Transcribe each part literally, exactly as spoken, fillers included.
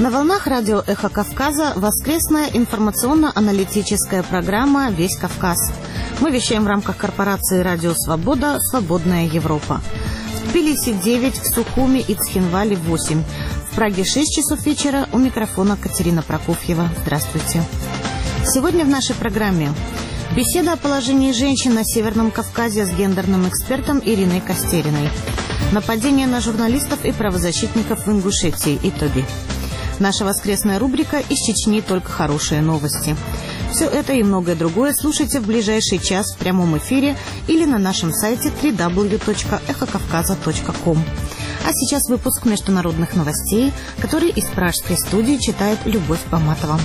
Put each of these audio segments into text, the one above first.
На волнах радио «Эхо Кавказа» воскресная информационно-аналитическая программа «Весь Кавказ». Мы вещаем в рамках корпорации «Радио Свобода. Свободная Европа». В Тбилиси девять, в Сухуми и Цхинвале восемь. В Праге шесть часов вечера. У микрофона Катерина Прокофьева. Здравствуйте. Сегодня в нашей программе беседа о положении женщин на Северном Кавказе с гендерным экспертом Ириной Костериной. Нападение на журналистов и правозащитников в Ингушетии. Итоги. Наша воскресная рубрика «Из Чечни только хорошие новости». Все это и многое другое слушайте в ближайший час в прямом эфире или на нашем сайте дабл ю дабл ю дабл ю точка эхо кавказа точка ком. А сейчас выпуск международных новостей, который из пражской студии читает Любовь Баматова.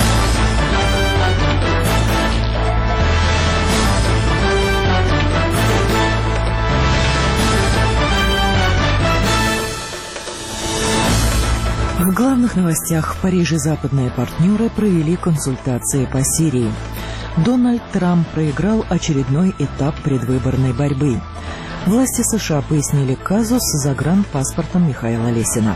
В главных новостях в Париже западные партнеры провели консультации по Сирии. Дональд Трамп проиграл очередной этап предвыборной борьбы. Власти США пояснили казус с загранпаспортом Михаила Лесина.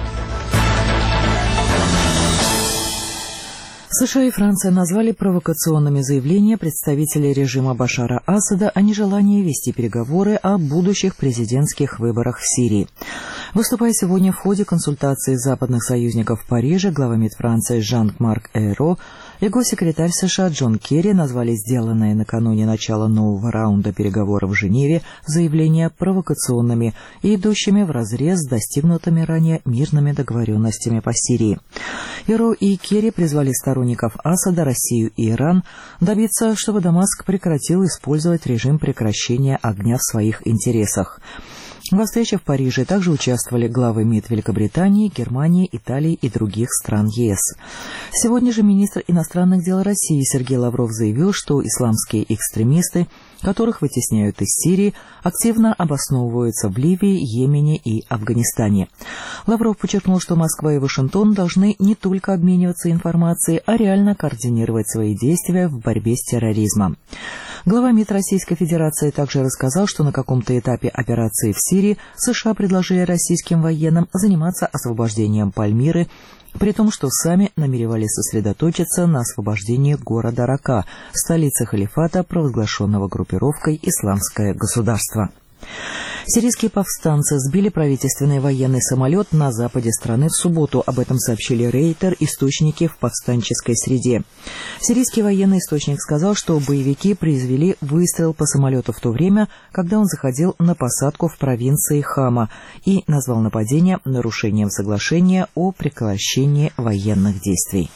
США и Франция назвали провокационными заявления представителей режима Башара Асада о нежелании вести переговоры о будущих президентских выборах в Сирии. Выступая сегодня в ходе консультации западных союзников в Париже, глава МИД Франции Жан-Марк Эйро и госсекретарь США Джон Керри назвали сделанные накануне начала нового раунда переговоров в Женеве заявления провокационными и идущими вразрез с достигнутыми ранее мирными договоренностями по Сирии. Эйро и Керри призвали сторонников Асада, Россию и Иран добиться, чтобы Дамаск прекратил использовать режим прекращения огня в своих интересах. Во встрече в Париже также участвовали главы МИД Великобритании, Германии, Италии и других стран ЕС. Сегодня же министр иностранных дел России Сергей Лавров заявил, что исламские экстремисты, которых вытесняют из Сирии, активно обосновываются в Ливии, Йемене и Афганистане. Лавров подчеркнул, что Москва и Вашингтон должны не только обмениваться информацией, а реально координировать свои действия в борьбе с терроризмом. Глава МИД Российской Федерации также рассказал, что на каком-то этапе операции в Сирии США предложили российским военным заниматься освобождением Пальмиры, при том, что сами намеревались сосредоточиться на освобождении города Рака, столицы халифата, провозглашенного группировкой «Исламское государство». Сирийские повстанцы сбили правительственный военный самолет на западе страны в субботу. Об этом сообщили Рейтер, источники в повстанческой среде. Сирийский военный источник сказал, что боевики произвели выстрел по самолету в то время, когда он заходил на посадку в провинции Хама, и назвал нападение нарушением соглашения о прекращении военных действий.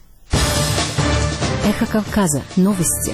Эхо Кавказа. Новости.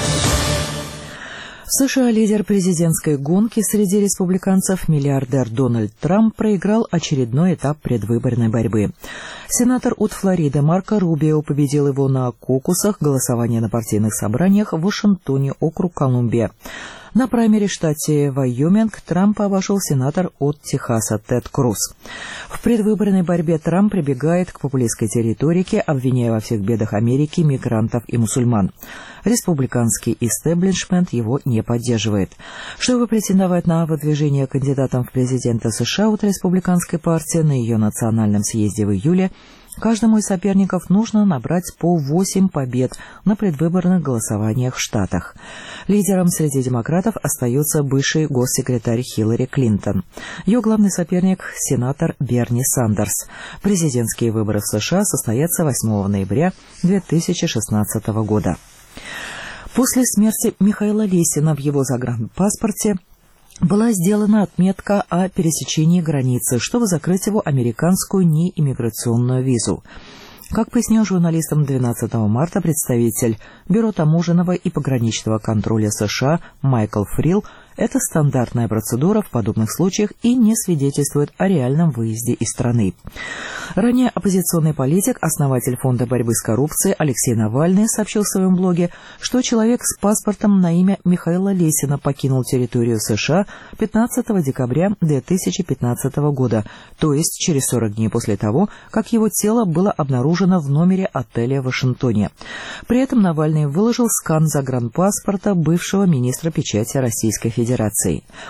В США лидер президентской гонки среди республиканцев, миллиардер Дональд Трамп, проиграл очередной этап предвыборной борьбы. Сенатор от Флориды Марко Рубио победил его на кокусах голосования на партийных собраниях в Вашингтоне, округ Колумбия. На праймере в штате Вайоминг Трампа обошел сенатор от Техаса Тед Круз. В предвыборной борьбе Трамп прибегает к популистской риторике, обвиняя во всех бедах Америки мигрантов и мусульман. Республиканский истеблишмент его не поддерживает. Чтобы претендовать на выдвижение кандидатом в президенты США от республиканской партии на ее национальном съезде в июле, каждому из соперников нужно набрать по восемь побед на предвыборных голосованиях в Штатах. Лидером среди демократов остается бывший госсекретарь Хиллари Клинтон. Ее главный соперник – сенатор Берни Сандерс. Президентские выборы в США состоятся восьмого ноября две тысячи шестнадцатого года. После смерти Михаила Лесина в его загранпаспорте была сделана отметка о пересечении границы, чтобы закрыть его американскую неиммиграционную визу. Как пояснил журналистам двенадцатого марта представитель Бюро таможенного и пограничного контроля США Майкл Фрил, это стандартная процедура в подобных случаях и не свидетельствует о реальном выезде из страны. Ранее оппозиционный политик, основатель Фонда борьбы с коррупцией Алексей Навальный сообщил в своем блоге, что человек с паспортом на имя Михаила Лесина покинул территорию США пятнадцатого декабря две тысячи пятнадцатого года, то есть через сорок дней после того, как его тело было обнаружено в номере отеля в Вашингтоне. При этом Навальный выложил скан загранпаспорта бывшего министра печати Российской Федерации.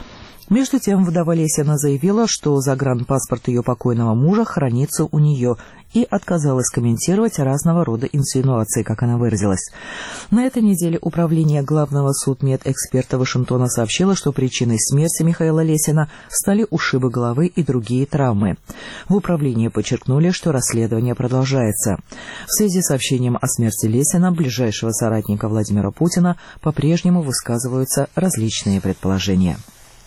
Между тем, вдова Лесина заявила, что загранпаспорт ее покойного мужа хранится у нее, и отказалась комментировать разного рода инсинуации, как она выразилась. На этой неделе Управление главного судмедэксперта Вашингтона сообщило, что причиной смерти Михаила Лесина стали ушибы головы и другие травмы. В управлении подчеркнули, что расследование продолжается. В связи с сообщением о смерти Лесина, ближайшего соратника Владимира Путина, по-прежнему высказываются различные предположения.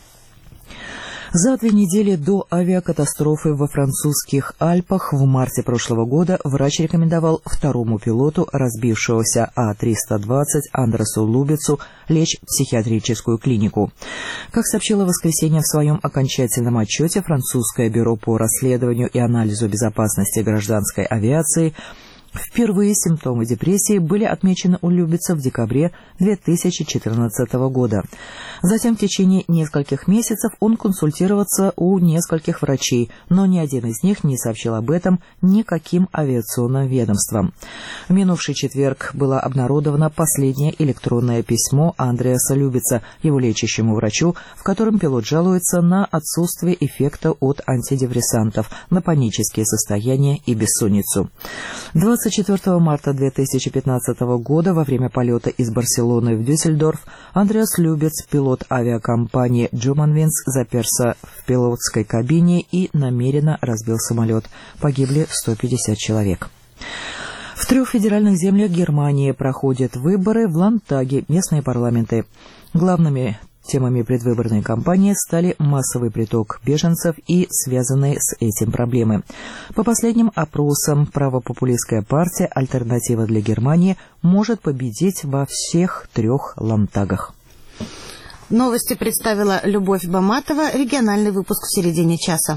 За две недели до авиакатастрофы во французских Альпах в марте прошлого года врач рекомендовал второму пилоту разбившегося А триста двадцать Андресу Лубицу лечь в психиатрическую клинику. Как сообщило в воскресенье в своем окончательном отчете французское бюро по расследованию и анализу безопасности гражданской авиации, впервые симптомы депрессии были отмечены у Любица в декабре две тысячи четырнадцатого года. Затем в течение нескольких месяцев он консультировался у нескольких врачей, но ни один из них не сообщил об этом никаким авиационным ведомствам. В минувший четверг было обнародовано последнее электронное письмо Андреаса Любица, его лечащему врачу, в котором пилот жалуется на отсутствие эффекта от антидепрессантов, на панические состояния и бессонницу. двадцать четвёртого марта две тысячи пятнадцатого года во время полета из Барселоны в Дюссельдорф Андреас Любец, пилот авиакомпании Germanwings, заперся в пилотской кабине и намеренно разбил самолет. Погибли сто пятьдесят человек. В трех федеральных землях Германии проходят выборы в Ландтаге, местные парламенты. Главными темами предвыборной кампании стали массовый приток беженцев и связанные с этим проблемы. По последним опросам, правопопулистская партия «Альтернатива для Германии» может победить во всех трех ландтагах. Новости представила Любовь Баматова. Региональный выпуск в середине часа.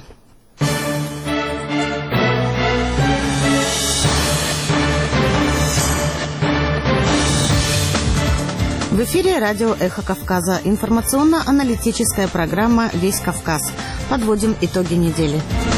В эфире радио «Эхо Кавказа». Информационно-аналитическая программа «Весь Кавказ». Подводим итоги недели.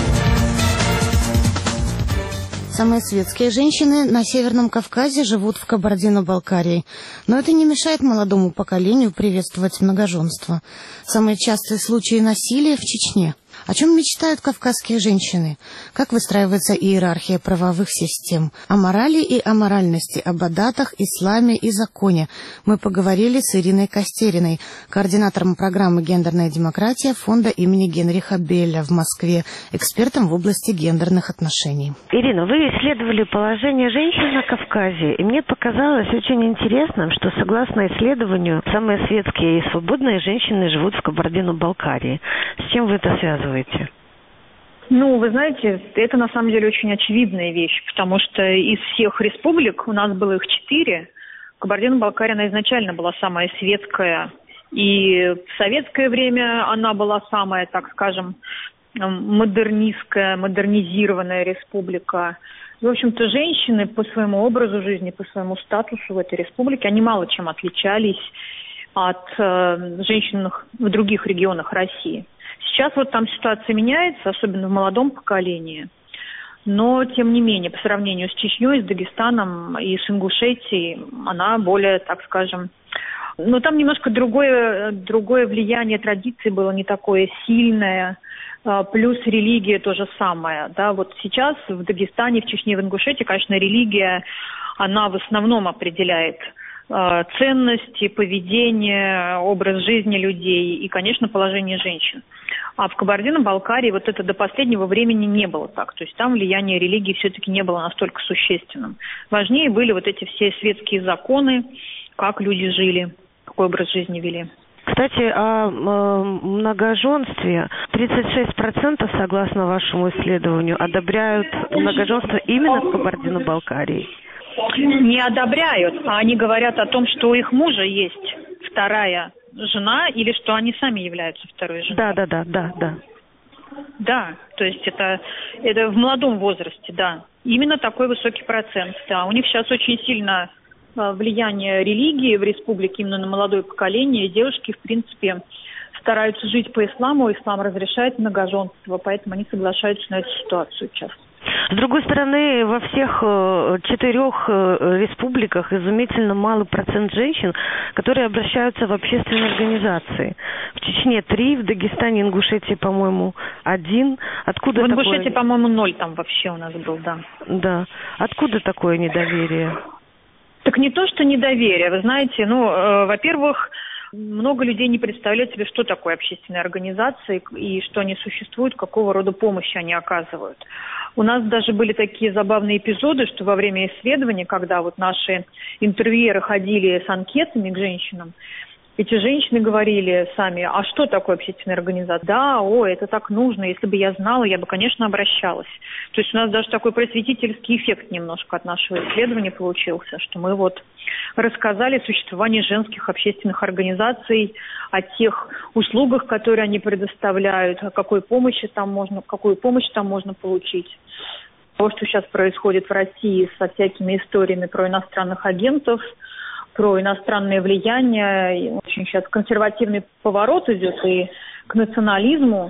Самые светские женщины на Северном Кавказе живут в Кабардино-Балкарии. Но это не мешает молодому поколению приветствовать многоженство. Самые частые случаи насилия в Чечне. О чем мечтают кавказские женщины? Как выстраивается иерархия правовых систем? О морали и аморальности, об адатах, исламе и законе мы поговорили с Ириной Костериной, координатором программы «Гендерная демократия» фонда имени Генриха Белля в Москве, экспертом в области гендерных отношений. Ирина, вы исследовали положение женщин на Кавказе, и мне показалось очень интересным, что согласно исследованию, самые светские и свободные женщины живут в Кабардино-Балкарии. С чем вы это связываете? Ну, вы знаете, это на самом деле очень очевидная вещь, потому что из всех республик, у нас было их четыре, Кабардино-Балкария, она изначально была самая светская, и в советское время она была самая, так скажем, модернистская, модернизированная республика. И, в общем-то, женщины по своему образу жизни, по своему статусу в этой республике, они мало чем отличались от э, женщин в других регионах России. Сейчас вот там ситуация меняется, особенно в молодом поколении, но, тем не менее, по сравнению с Чечней, с Дагестаном и с Ингушетией, она более, так скажем, ну, там немножко другое, другое влияние традиций было, не такое сильное, плюс религия то же самое, да, вот сейчас в Дагестане, в Чечне, в Ингушетии, конечно, религия, она в основном определяет ценности, поведение, образ жизни людей и, конечно, положение женщин. А в Кабардино-Балкарии вот это до последнего времени не было так. То есть там влияние религии все-таки не было настолько существенным. Важнее были вот эти все светские законы, как люди жили, какой образ жизни вели. Кстати, о многоженстве. тридцать шесть процентов, согласно вашему исследованию, одобряют многоженство именно в Кабардино-Балкарии. Не одобряют, а они говорят о том, что у их мужа есть вторая жена или что они сами являются второй женой. Да, да, да, да, да. Да, то есть это, это в молодом возрасте, да. Именно такой высокий процент, да. У них сейчас очень сильно влияние религии в республике именно на молодое поколение. Девушки, в принципе, стараются жить по исламу, ислам разрешает многоженство, поэтому они соглашаются на эту ситуацию часто. С другой стороны, во всех э, четырех э, республиках изумительно малый процент женщин, которые обращаются в общественные организации. В Чечне три, в Дагестане, Ингушетии, по-моему, один. Откуда в такое... Ингушетии, по-моему, ноль там вообще у нас был, да. Да. Откуда такое недоверие? Так не то, что недоверие. Вы знаете, ну, э, во-первых, много людей не представляют себе, что такое общественные организации и что они существуют, какого рода помощи они оказывают. У нас даже были такие забавные эпизоды, что во время исследования, когда вот наши интервьюеры ходили с анкетами к женщинам, эти женщины говорили сами, а что такое общественная организация? Да, о, это так нужно, если бы я знала, я бы, конечно, обращалась. То есть у нас даже такой просветительский эффект немножко от нашего исследования получился, что мы вот рассказали о существовании женских общественных организаций, о тех услугах, которые они предоставляют, о какой помощи там можно, какую помощь там можно получить. То, что сейчас происходит в России со всякими историями про иностранных агентов, про иностранное влияние, и очень сейчас консервативный поворот идет и к национализму,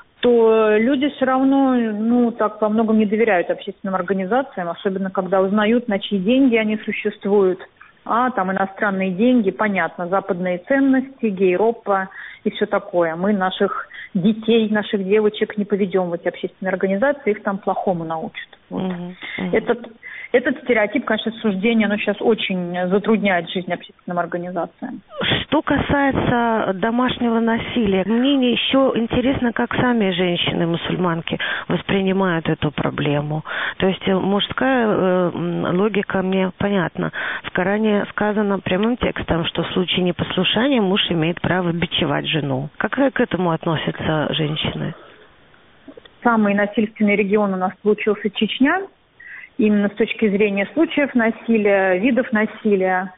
то люди все равно, ну, так во многом не доверяют общественным организациям, особенно когда узнают, на чьи деньги они существуют. А, там иностранные деньги, понятно, западные ценности, гейропа и все такое. Мы наших детей, наших девочек не поведем в эти общественные организации, их там плохому научат. Вот. Uh-huh, uh-huh. Этот, этот стереотип, конечно, суждение, оно сейчас очень затрудняет жизнь общественным организациям. Что касается домашнего насилия, мне еще интересно, как сами женщины-мусульманки воспринимают эту проблему. То есть мужская э, логика мне понятна. В Коране сказано прямым текстом, что в случае непослушания муж имеет право бичевать жену. Как к этому относятся женщины? Самый насильственный регион у нас получился Чечня. Именно с точки зрения случаев насилия, видов насилия.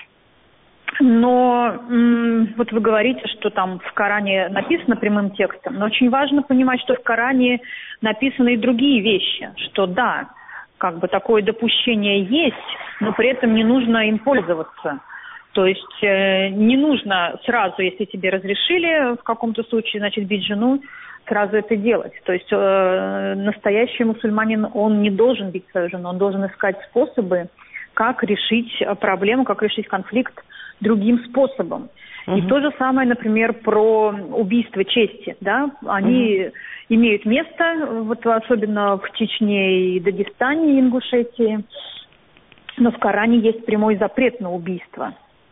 Но м- вот вы говорите, что там в Коране написано прямым текстом, но очень важно понимать, что в Коране написаны и другие вещи, что да, как бы такое допущение есть, но при этом не нужно им пользоваться. То есть э, не нужно сразу, если тебе разрешили в каком-то случае, значит, бить жену, сразу это делать. То есть э, настоящий мусульманин, он не должен бить свою жену, он должен искать способы, как решить проблему, как решить конфликт другим способом. Uh-huh. И то же самое, например, про убийство чести. Да? Они uh-huh. имеют место, вот особенно в Чечне и Дагестане, и Ингушетии. Но в Коране есть прямой запрет на убийство.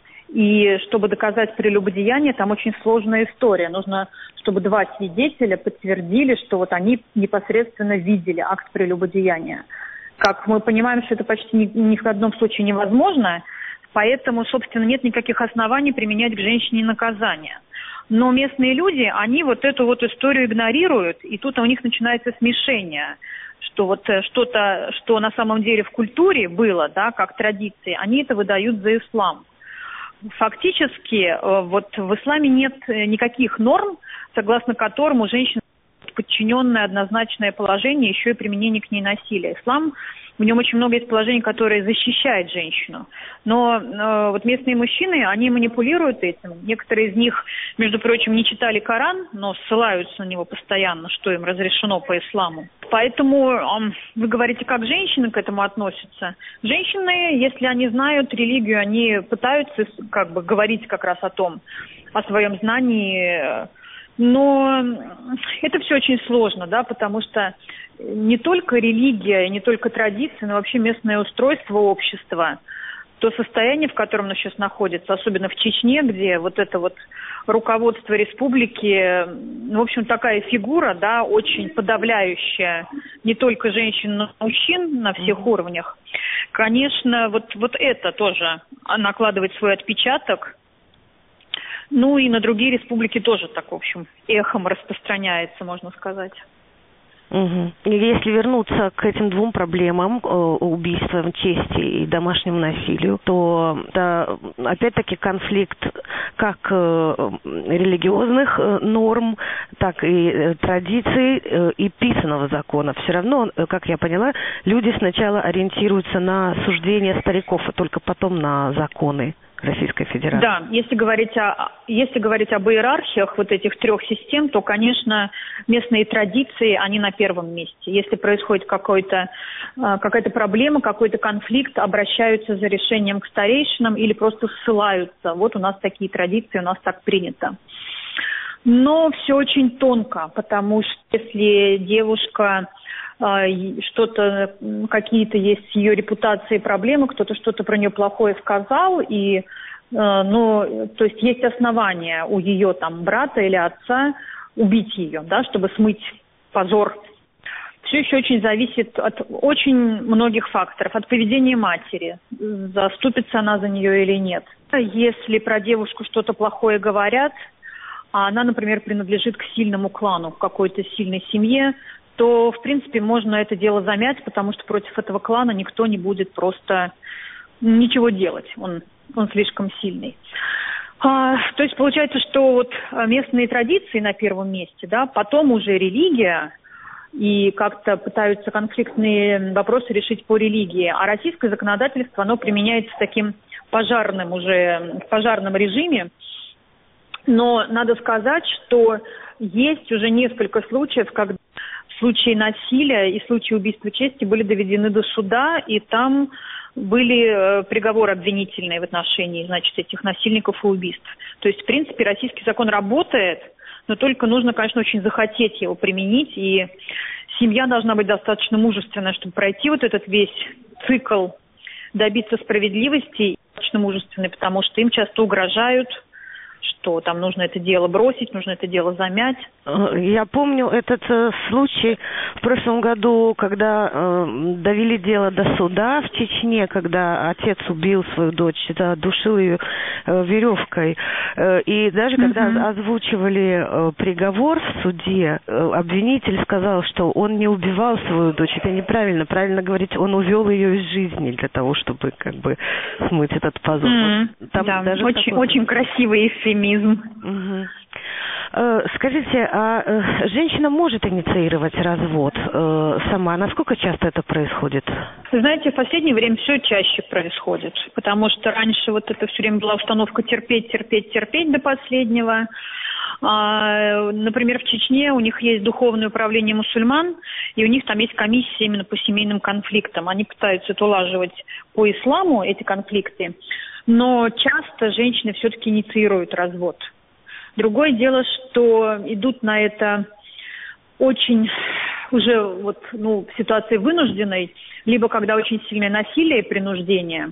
И чтобы доказать прелюбодеяние, там очень сложная история. Нужно, чтобы два свидетеля подтвердили, что вот они непосредственно видели акт прелюбодеяния. Как мы понимаем, что это почти ни, ни в одном случае невозможно, поэтому, собственно, нет никаких оснований применять к женщине наказание. Но местные люди, они вот эту вот историю игнорируют, и тут у них начинается смешение, что вот что-то, что на самом деле в культуре было, да, как традиции, они это выдают за ислам. Фактически, вот в исламе нет никаких норм, согласно которым у женщины подчиненное однозначное положение, еще и применение к ней насилия. Ислам, в нем очень много есть положений, которые защищают женщину. Но э, вот местные мужчины, они манипулируют этим. Некоторые из них, между прочим, не читали Коран, но ссылаются на него постоянно, что им разрешено по исламу. Поэтому э, вы говорите, как женщины к этому относятся. Женщины, если они знают религию, они пытаются как бы говорить как раз о том, о своем знании. Но это все очень сложно, да, потому что не только религия, не только традиции, но вообще местное устройство общества, то состояние, в котором оно сейчас находится, особенно в Чечне, где вот это вот руководство республики, ну, в общем, такая фигура, да, очень подавляющая не только женщин, но и мужчин на всех уровнях. Конечно, вот, вот это тоже накладывает свой отпечаток. Ну и на другие республики тоже так, в общем, эхом распространяется, можно сказать. Угу. Если вернуться к этим двум проблемам, убийствам чести и домашнему насилию, то это опять-таки конфликт как религиозных норм, так и традиций и писаного закона. Все равно, как я поняла, люди сначала ориентируются на суждения стариков, а только потом на законы Российской Федерации. Да, если говорить, о, если говорить об иерархиях вот этих трех систем, то, конечно, местные традиции, они на первом месте. Если происходит какой-то, какая-то проблема, какой-то конфликт, обращаются за решением к старейшинам или просто ссылаются. Вот у нас такие традиции, у нас так принято. Но все очень тонко, потому что если девушка что-то, какие-то есть с ее репутацией проблемы, кто-то что-то про нее плохое сказал, и, ну, то есть есть основания у ее там брата или отца убить ее, да, чтобы смыть позор. Все еще очень зависит от очень многих факторов, от поведения матери, заступится она за нее или нет. Если про девушку что-то плохое говорят, а она, например, принадлежит к сильному клану, к какой-то сильной семье, то, в принципе, можно это дело замять, потому что против этого клана никто не будет просто ничего делать. Он, он слишком сильный. А, то есть получается, что вот местные традиции на первом месте, да, потом уже религия, и как-то пытаются конфликтные вопросы решить по религии. А российское законодательство, оно применяется таким пожарным уже, в пожарном режиме. Но надо сказать, что есть уже несколько случаев, когда случаи насилия и случаи убийства чести были доведены до суда, и там были приговоры обвинительные в отношении, значит, этих насильников и убийств. То есть, в принципе, российский закон работает, но только нужно, конечно, очень захотеть его применить, и семья должна быть достаточно мужественной, чтобы пройти вот этот весь цикл, добиться справедливости, достаточно мужественной, потому что им часто угрожают, что там нужно это дело бросить, нужно это дело замять. Я помню этот э, случай в прошлом году, когда э, довели дело до суда в Чечне, когда отец убил свою дочь, да, душил ее э, веревкой. Э, и даже когда uh-huh. озвучивали э, приговор в суде, э, обвинитель сказал, что он не убивал свою дочь. Это неправильно. Правильно говорить, он увел ее из жизни для того, чтобы как бы смыть этот позор. Mm-hmm. Там да, даже очень, такой... очень красивый эфемизм. Угу. Э, скажите, а э, женщина может инициировать развод э, сама? Насколько часто это происходит? Вы знаете, в последнее время все чаще происходит, потому что раньше вот это все время была установка терпеть, терпеть, терпеть до последнего. А, например, в Чечне у них есть духовное управление мусульман, и у них там есть комиссия именно по семейным конфликтам. Они пытаются это улаживать по исламу, эти конфликты, но часто женщины все-таки инициируют развод. Другое дело, что идут на это очень уже вот, ну, в ситуации вынужденной, либо когда очень сильное насилие и принуждение.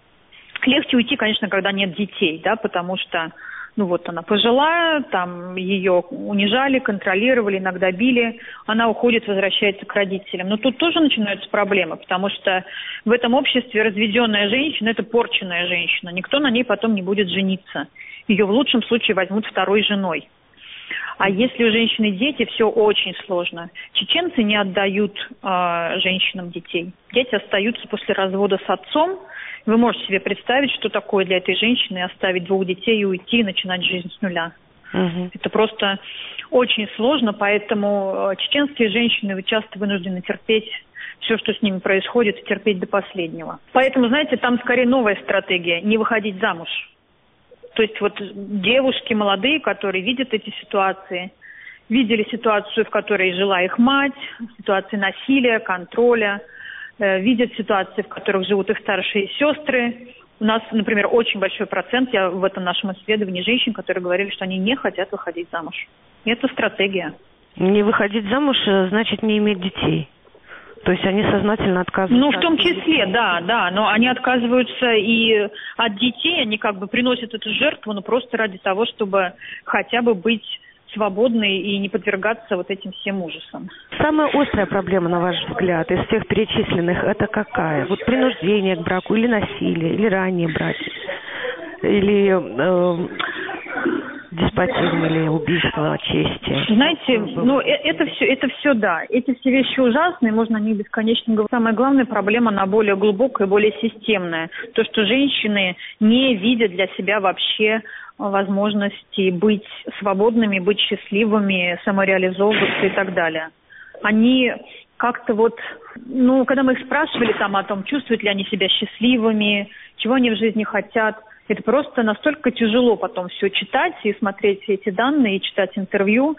Легче уйти, конечно, когда нет детей, да, потому что, ну вот она пожилая, там ее унижали, контролировали, иногда били, она уходит, возвращается к родителям. Но тут тоже начинаются проблемы, потому что в этом обществе разведенная женщина – это порченная женщина, никто на ней потом не будет жениться. Ее в лучшем случае возьмут второй женой. А если у женщины дети, все очень сложно. Чеченцы не отдают э, женщинам детей. Дети остаются после развода с отцом. Вы можете себе представить, что такое для этой женщины оставить двух детей и уйти и начинать жизнь с нуля. Угу. Это просто очень сложно, поэтому чеченские женщины часто вынуждены терпеть все, что с ними происходит, и терпеть до последнего. Поэтому, знаете, там скорее новая стратегия – не выходить замуж. То есть вот девушки молодые, которые видят эти ситуации, видели ситуацию, в которой жила их мать, ситуации насилия, контроля, э, видят ситуации, в которых живут их старшие сестры. У нас, например, очень большой процент, я в этом нашем исследовании, женщин, которые говорили, что они не хотят выходить замуж. И это стратегия. Не выходить замуж значит не иметь детей. То есть они сознательно отказываются? Ну, в том числе, да, да. Но они отказываются и от детей, они как бы приносят эту жертву, но просто ради того, чтобы хотя бы быть свободной и не подвергаться вот этим всем ужасам. Самая острая проблема, на ваш взгляд, из всех перечисленных, это какая? Вот принуждение к браку или насилие, или ранние браки, или э, деспотизм, или убийство чести? Знаете, ну это все, это все, да. Эти все вещи ужасные, можно о них бесконечно говорить. Самая главная проблема, она более глубокая, более системная. То, что женщины не видят для себя вообще возможности быть свободными, быть счастливыми, самореализовываться и так далее. Они как-то вот, ну, когда мы их спрашивали там о том, чувствуют ли они себя счастливыми, чего они в жизни хотят, Это просто настолько тяжело потом все читать и смотреть все эти данные, и читать интервью.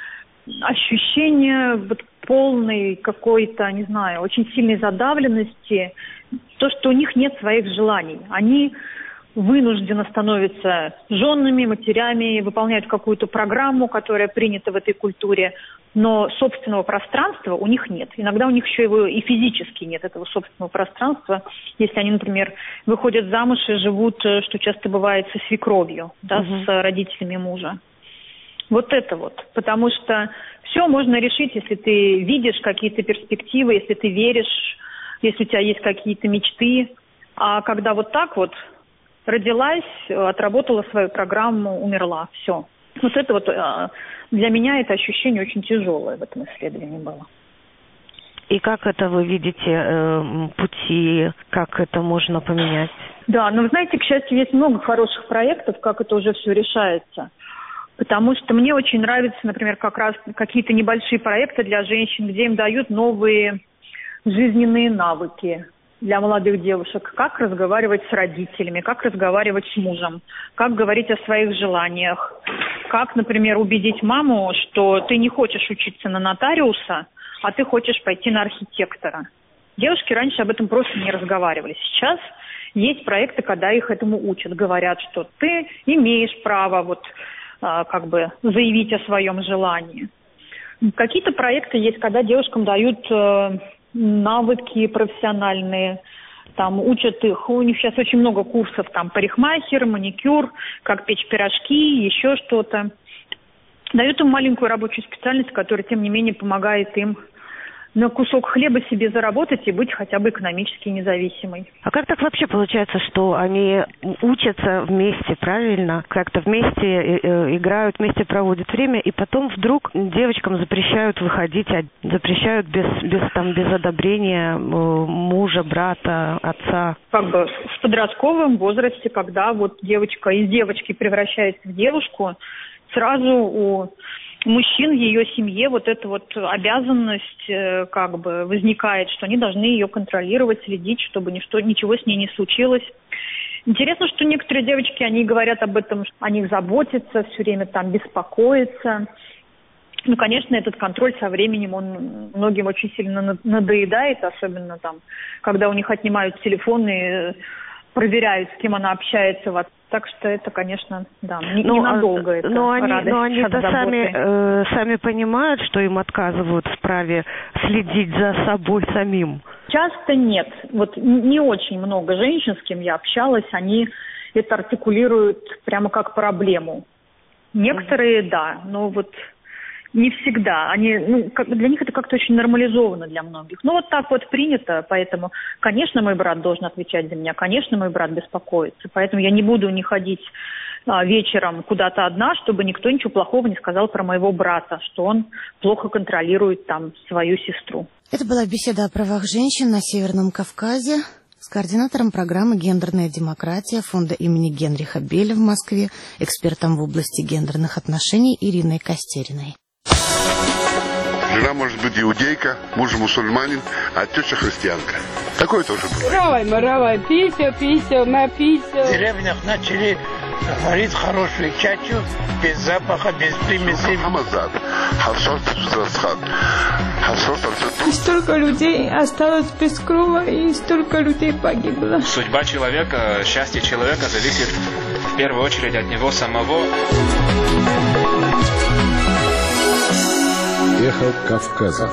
Ощущение вот полной какой-то, не знаю, очень сильной задавленности. То, что у них нет своих желаний. Они вынужденно становятся женами, матерями, выполняют какую-то программу, которая принята в этой культуре, но собственного пространства у них нет. Иногда у них еще его и физически нет, этого собственного пространства. Если они, например, выходят замуж и живут, что часто бывает, со свекровью, да, угу. с родителями мужа. Вот это вот. Потому что все можно решить, если ты видишь какие-то перспективы, если ты веришь, если у тебя есть какие-то мечты. А когда вот так вот родилась, отработала свою программу, умерла. Все. Вот это вот для меня это ощущение очень тяжелое в этом исследовании было. И как это вы видите э, пути, как это можно поменять? Да, ну вы знаете, к счастью, есть много хороших проектов, как это уже все решается. Потому что мне очень нравятся, например, как раз какие-то небольшие проекты для женщин, где им дают новые жизненные навыки для молодых девушек, как разговаривать с родителями, как разговаривать с мужем, как говорить о своих желаниях, как, например, убедить маму, что ты не хочешь учиться на нотариуса, а ты хочешь пойти на архитектора. Девушки раньше об этом просто не разговаривали. Сейчас есть проекты, когда их этому учат, говорят, что ты имеешь право вот как бы заявить о своем желании. Какие-то проекты есть, когда девушкам дают навыки профессиональные, там учат их, у них сейчас очень много курсов, там парикмахер, маникюр, как печь пирожки, еще что-то. Дают им маленькую рабочую специальность, которая, тем не менее, помогает им на кусок хлеба себе заработать и быть хотя бы экономически независимой. А как так вообще получается, что они учатся вместе, правильно? Как-то вместе э, играют, вместе проводят время, и потом вдруг девочкам запрещают выходить, запрещают без, без, там, без одобрения э, мужа, брата, отца? Как бы в подростковом возрасте, когда вот девочка из девочки превращается в девушку, сразу у мужчин в ее семье вот эта вот обязанность э, как бы возникает, что они должны ее контролировать, следить, чтобы ничто, ничего с ней не случилось. Интересно, что некоторые девочки, они говорят об этом, о них заботятся, все время там беспокоятся. Ну, конечно, этот контроль со временем, он многим очень сильно надоедает, особенно там, когда у них отнимают телефоны, проверяют, с кем она общается в. Так что это, конечно, да, не, но, ненадолго это но они, радость но они от -то заботы. сами, э, сами понимают, что им отказывают в праве следить за собой самим? Часто нет. Вот не очень много женщин, с кем я общалась, они это артикулируют прямо как проблему. Некоторые, mm-hmm. да, но вот не всегда. Они, ну, как, для них это как-то очень нормализовано для многих. Ну, вот так вот принято, поэтому, конечно, мой брат должен отвечать за меня, конечно, мой брат беспокоится, поэтому я не буду не ходить а, вечером куда-то одна, чтобы никто ничего плохого не сказал про моего брата, что он плохо контролирует там свою сестру. Это была беседа о правах женщин на Северном Кавказе с координатором программы «Гендерная демократия» фонда имени Генриха Белля в Москве, экспертом в области гендерных отношений Ириной Костериной. Жена может быть иудейка, муж мусульманин, а теща христианка. Такое тоже бывает. Равай, маравай, писю, писю, на писю. В деревнях начали варить хорошую чачу, без запаха, без примесей. И столько людей осталось без крова, и столько людей погибло. Судьба человека, счастье человека зависит в первую очередь от него самого. Эхо Кавказа.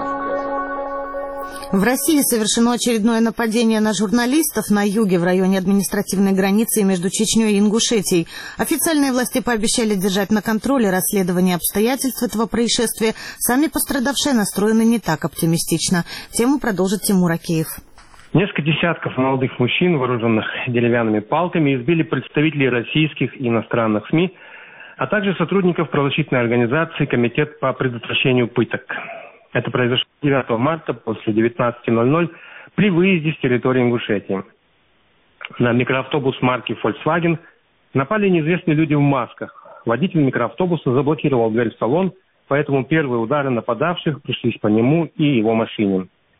В России совершено очередное нападение на журналистов на юге в районе административной границы между Чечней и Ингушетией. Официальные власти пообещали держать на контроле расследование обстоятельств этого происшествия. Сами пострадавшие настроены не так оптимистично. Тему продолжит Тимур Акеев. Несколько десятков молодых мужчин, вооруженных деревянными палками, избили представителей российских и иностранных СМИ, а также сотрудников правозащитной организации «Комитет по предотвращению пыток». Это произошло девятого марта после девятнадцати ноль-ноль при выезде с территории Ингушетии. На микроавтобус марки Volkswagen напали неизвестные люди в масках. Водитель микроавтобуса заблокировал дверь в салон, поэтому первые удары нападавших пришлись по нему и его машине.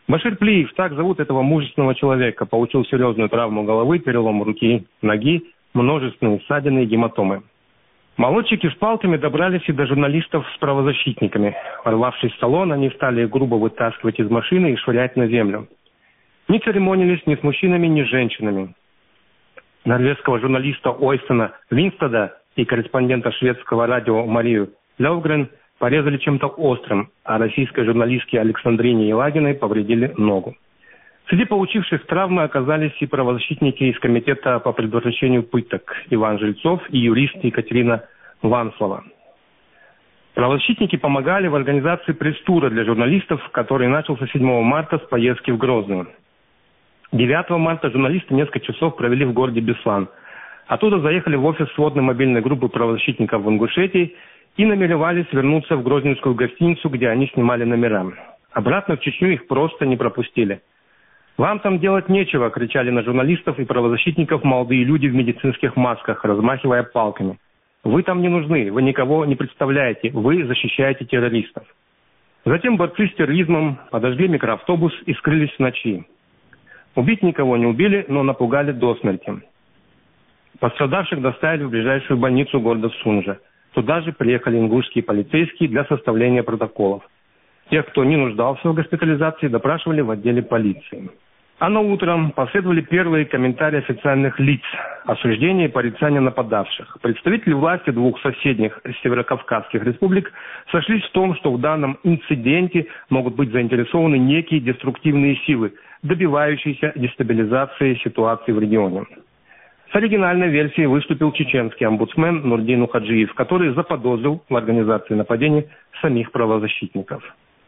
Башир Плиев, так зовут этого мужественного человека, получил серьезную травму головы, перелом руки, ноги, множественные ссадины и гематомы. Молодчики с палками добрались и до журналистов с правозащитниками. Ворвавшись в салон, они стали грубо вытаскивать из машины и швырять на землю. Не церемонились ни с мужчинами, ни с женщинами. Норвежского журналиста Ойстена Винстада и корреспондента шведского радио Марию Левгрен порезали чем-то острым, а российской журналистке Александрине Елагиной повредили ногу. Среди получивших травмы оказались и правозащитники из Комитета по предотвращению пыток Иван Жильцов и юрист Екатерина Ванслова. Правозащитники помогали в организации пресс-тура для журналистов, который начался седьмого марта с поездки в Грозный. девятого марта журналисты несколько часов провели в городе Беслан. Оттуда заехали в офис сводной мобильной группы правозащитников в Ингушетии и намеревались вернуться в грозненскую гостиницу, где они снимали номера. Обратно в Чечню их просто не пропустили. «Вам там делать нечего», — кричали на журналистов и правозащитников молодые люди в медицинских масках, размахивая палками. «Вы там не нужны, вы никого не представляете, вы защищаете террористов». Затем борцы с терроризмом подожгли микроавтобус и скрылись в ночи. Убить никого не убили, но напугали до смерти. Пострадавших доставили в ближайшую больницу города Сунжа. Туда же приехали ингушские полицейские для составления протоколов. Тех, кто не нуждался в госпитализации, допрашивали в отделе полиции. А на утром последовали первые комментарии официальных лиц, осуждения и порицания нападавших. Представители власти двух соседних северокавказских республик сошлись в том, что в данном инциденте могут быть заинтересованы некие деструктивные силы, добивающиеся дестабилизации ситуации в регионе. С оригинальной версией выступил чеченский омбудсмен Нурдин Ухаджиев, который заподозрил в организации нападения самих правозащитников.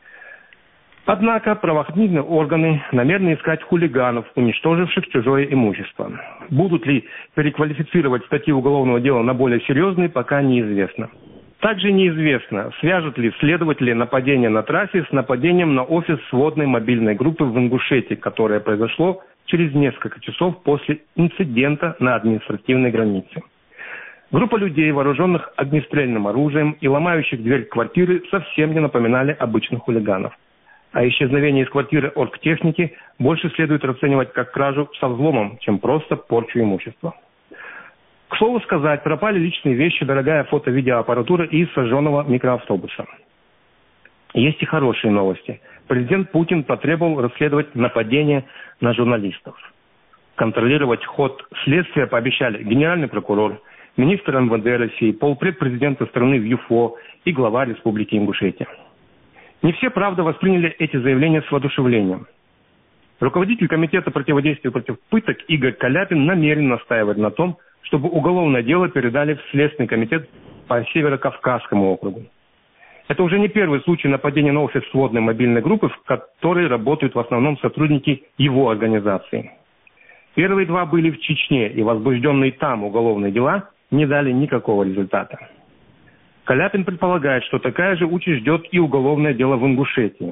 Однако правоохранительные органы намерены искать хулиганов, уничтоживших чужое имущество. Будут ли переквалифицировать статьи уголовного дела на более серьезные, пока неизвестно. Также неизвестно, свяжут ли следователи нападение на трассе с нападением на офис сводной мобильной группы в Ингушетии, которое произошло через несколько часов после инцидента на административной границе. Группа людей, вооруженных огнестрельным оружием и ломающих дверь квартиры, совсем не напоминали обычных хулиганов. А исчезновение из квартиры оргтехники больше следует расценивать как кражу со взломом, чем просто порчу имущества. К слову сказать, пропали личные вещи, дорогая фото-видеоаппаратура и сожженного микроавтобуса. Есть и хорошие новости. Президент Путин потребовал расследовать нападение на журналистов. Контролировать ход следствия пообещали генеральный прокурор, министр эм вэ дэ России, полпред президента страны в ЮФО и глава Республики Ингушетия. Не все, правда, восприняли эти заявления с воодушевлением. Руководитель Комитета противодействия против пыток Игорь Каляпин намерен настаивать на том, чтобы уголовное дело передали в Следственный комитет по Северокавказскому округу. Это уже не первый случай нападения на офис сводной мобильной группы, в которой работают в основном сотрудники его организации. Первые два были в Чечне, и возбужденные там уголовные дела не дали никакого результата. Каляпин предполагает, что такая же участь ждет и уголовное дело в Ингушетии.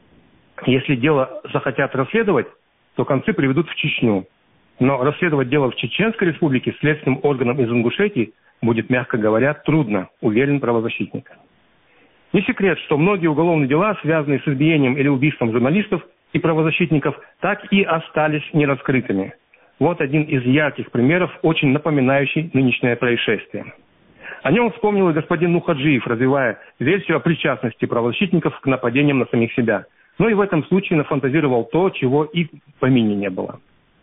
Если дело захотят расследовать, то концы приведут в Чечню. Но расследовать дело в Чеченской республике следственным органам из Ингушетии будет, мягко говоря, трудно, уверен правозащитник. Не секрет, что многие уголовные дела, связанные с избиением или убийством журналистов и правозащитников, так и остались нераскрытыми. Вот один из ярких примеров, очень напоминающий нынешнее происшествие. О нем вспомнил и господин Нухаджиев, развивая версию о причастности правозащитников к нападениям на самих себя. Но и в этом случае нафантазировал то, чего и в помине не было.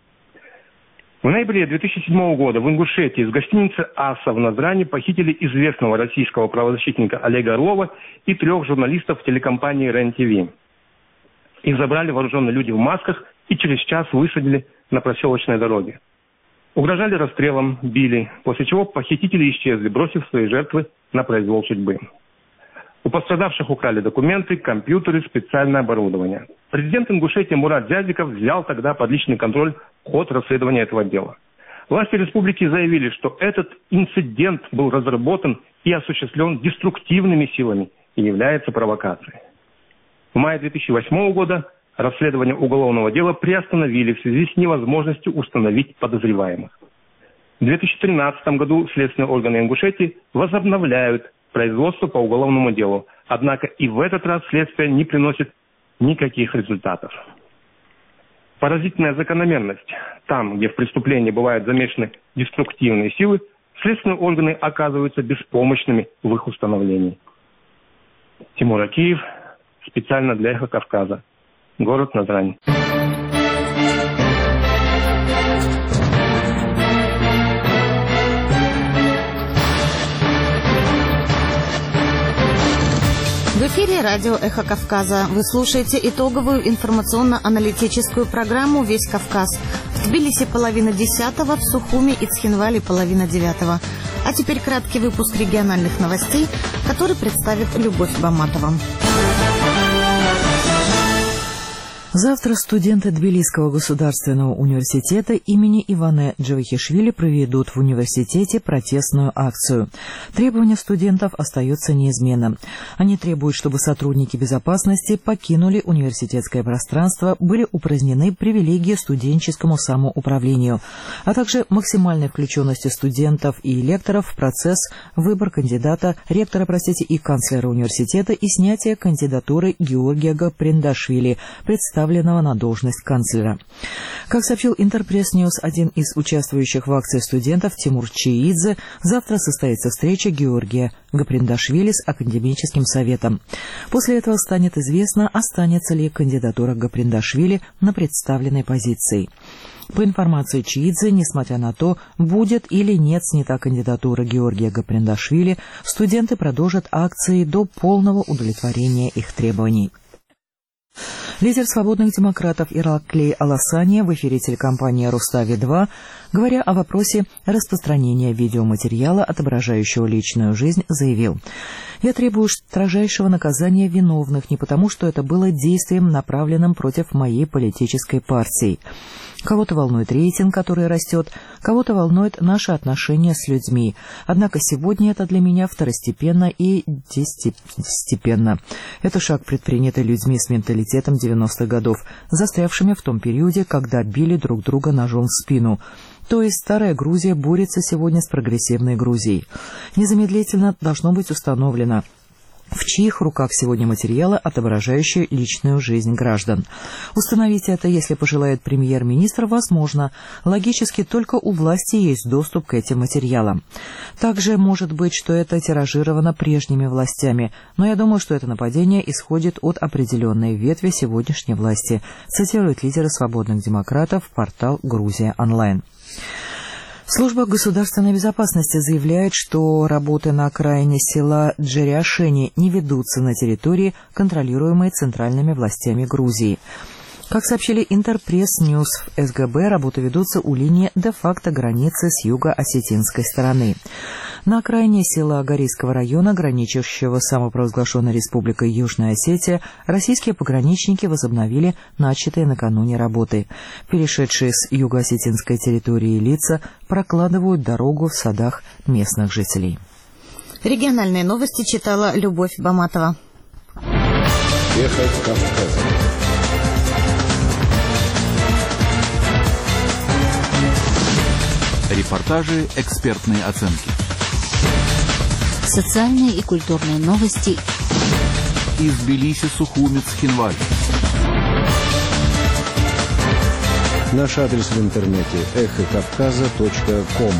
В ноябре две тысячи седьмого года в Ингушетии из гостиницы «Аса» в Назрани похитили известного российского правозащитника Олега Орлова и трех журналистов телекомпании РЕН-ТВ. Их забрали вооруженные люди в масках и через час высадили на проселочной дороге. Угрожали расстрелом, били, после чего похитители исчезли, бросив свои жертвы на произвол судьбы. У пострадавших украли документы, компьютеры, специальное оборудование. Президент Ингушетии Мурат Зязиков взял тогда под личный контроль ход расследования этого дела. Власти республики заявили, что этот инцидент был разработан и осуществлен деструктивными силами и является провокацией. В мае две тысячи восьмого года расследование уголовного дела приостановили в связи с невозможностью установить подозреваемых. В две тысячи тринадцатом году следственные органы Ингушетии возобновляют производство по уголовному делу, однако и в этот раз следствие не приносит никаких результатов. Поразительная закономерность. Там, где в преступлении бывают замешаны деструктивные силы, следственные органы оказываются беспомощными в их установлении. Тимур Акиев, специально для «Эхо Кавказа», город Назрань. В эфире радио «Эхо Кавказа». Вы слушаете итоговую информационно-аналитическую программу «Весь Кавказ». В Тбилиси половина десятого, в Сухуми и Цхинвале половина девятого. А теперь краткий выпуск региональных новостей, который представит Любовь Баматова. Завтра студенты Тбилисского государственного университета имени Ивана Джавахишвили проведут в университете протестную акцию. Требования студентов остаются неизменным. Они требуют, чтобы сотрудники безопасности покинули университетское пространство, были упразднены привилегии студенческому самоуправлению, а также максимальной включенности студентов и лекторов в процесс выбора кандидата, ректора, простите, и канцлера университета и снятия кандидатуры Георгия Гаприндашвили, представителя на должность канцлера. Как сообщил Интерпресс Ньюс, один из участвующих в акции студентов, Тимур Чиидзе, завтра состоится встреча Георгия Гаприндашвили с академическим советом. После этого станет известно, останется ли кандидатура Гаприндашвили на представленной позиции. По информации Чиидзе, несмотря на то, будет или нет снята кандидатура Георгия Гаприндашвили, студенты продолжат акции до полного удовлетворения их требований. Лидер свободных демократов Ираклий Аласания в эфире телекомпании «Рустави-два», говоря о вопросе распространения видеоматериала, отображающего личную жизнь, заявил: «Я требую строжайшего наказания виновных не потому, что это было действием, направленным против моей политической партии. Кого-то волнует рейтинг, который растет, кого-то волнует наши отношения с людьми. Однако сегодня это для меня второстепенно и десятистепенно. Это шаг, предпринятый людьми с менталитетом девяностых годов, застрявшими в том периоде, когда били друг друга ножом в спину. То есть старая Грузия борется сегодня с прогрессивной Грузией. Незамедлительно должно быть установлено, в чьих руках сегодня материалы, отображающие личную жизнь граждан. Установить это, если пожелает премьер-министр, возможно. Логически, только у власти есть доступ к этим материалам. Также может быть, что это тиражировано прежними властями, но я думаю, что это нападение исходит от определенной ветви сегодняшней власти, цитирует лидера свободных демократов портал «Грузия онлайн». Служба государственной безопасности заявляет, что работы на окраине села Джериашени не ведутся на территории, контролируемой центральными властями Грузии. Как сообщили Интерпресс Ньюс, в СГБ работы ведутся у линии де-факто границы с юго-осетинской стороны. На окраине села Горийского района, граничащего с самопровозглашенной республикой Южная Осетия, российские пограничники возобновили начатые накануне работы. Перешедшие с юго-осетинской территории лица прокладывают дорогу в садах местных жителей. Региональные новости читала Любовь Баматова. Эхо Кавказа. Репортажи, экспертные оценки. Социальные и культурные новости. Из Тбилиси, Сухуми, Цхинваль. Наш адрес в интернете эхо кавказа точка ком.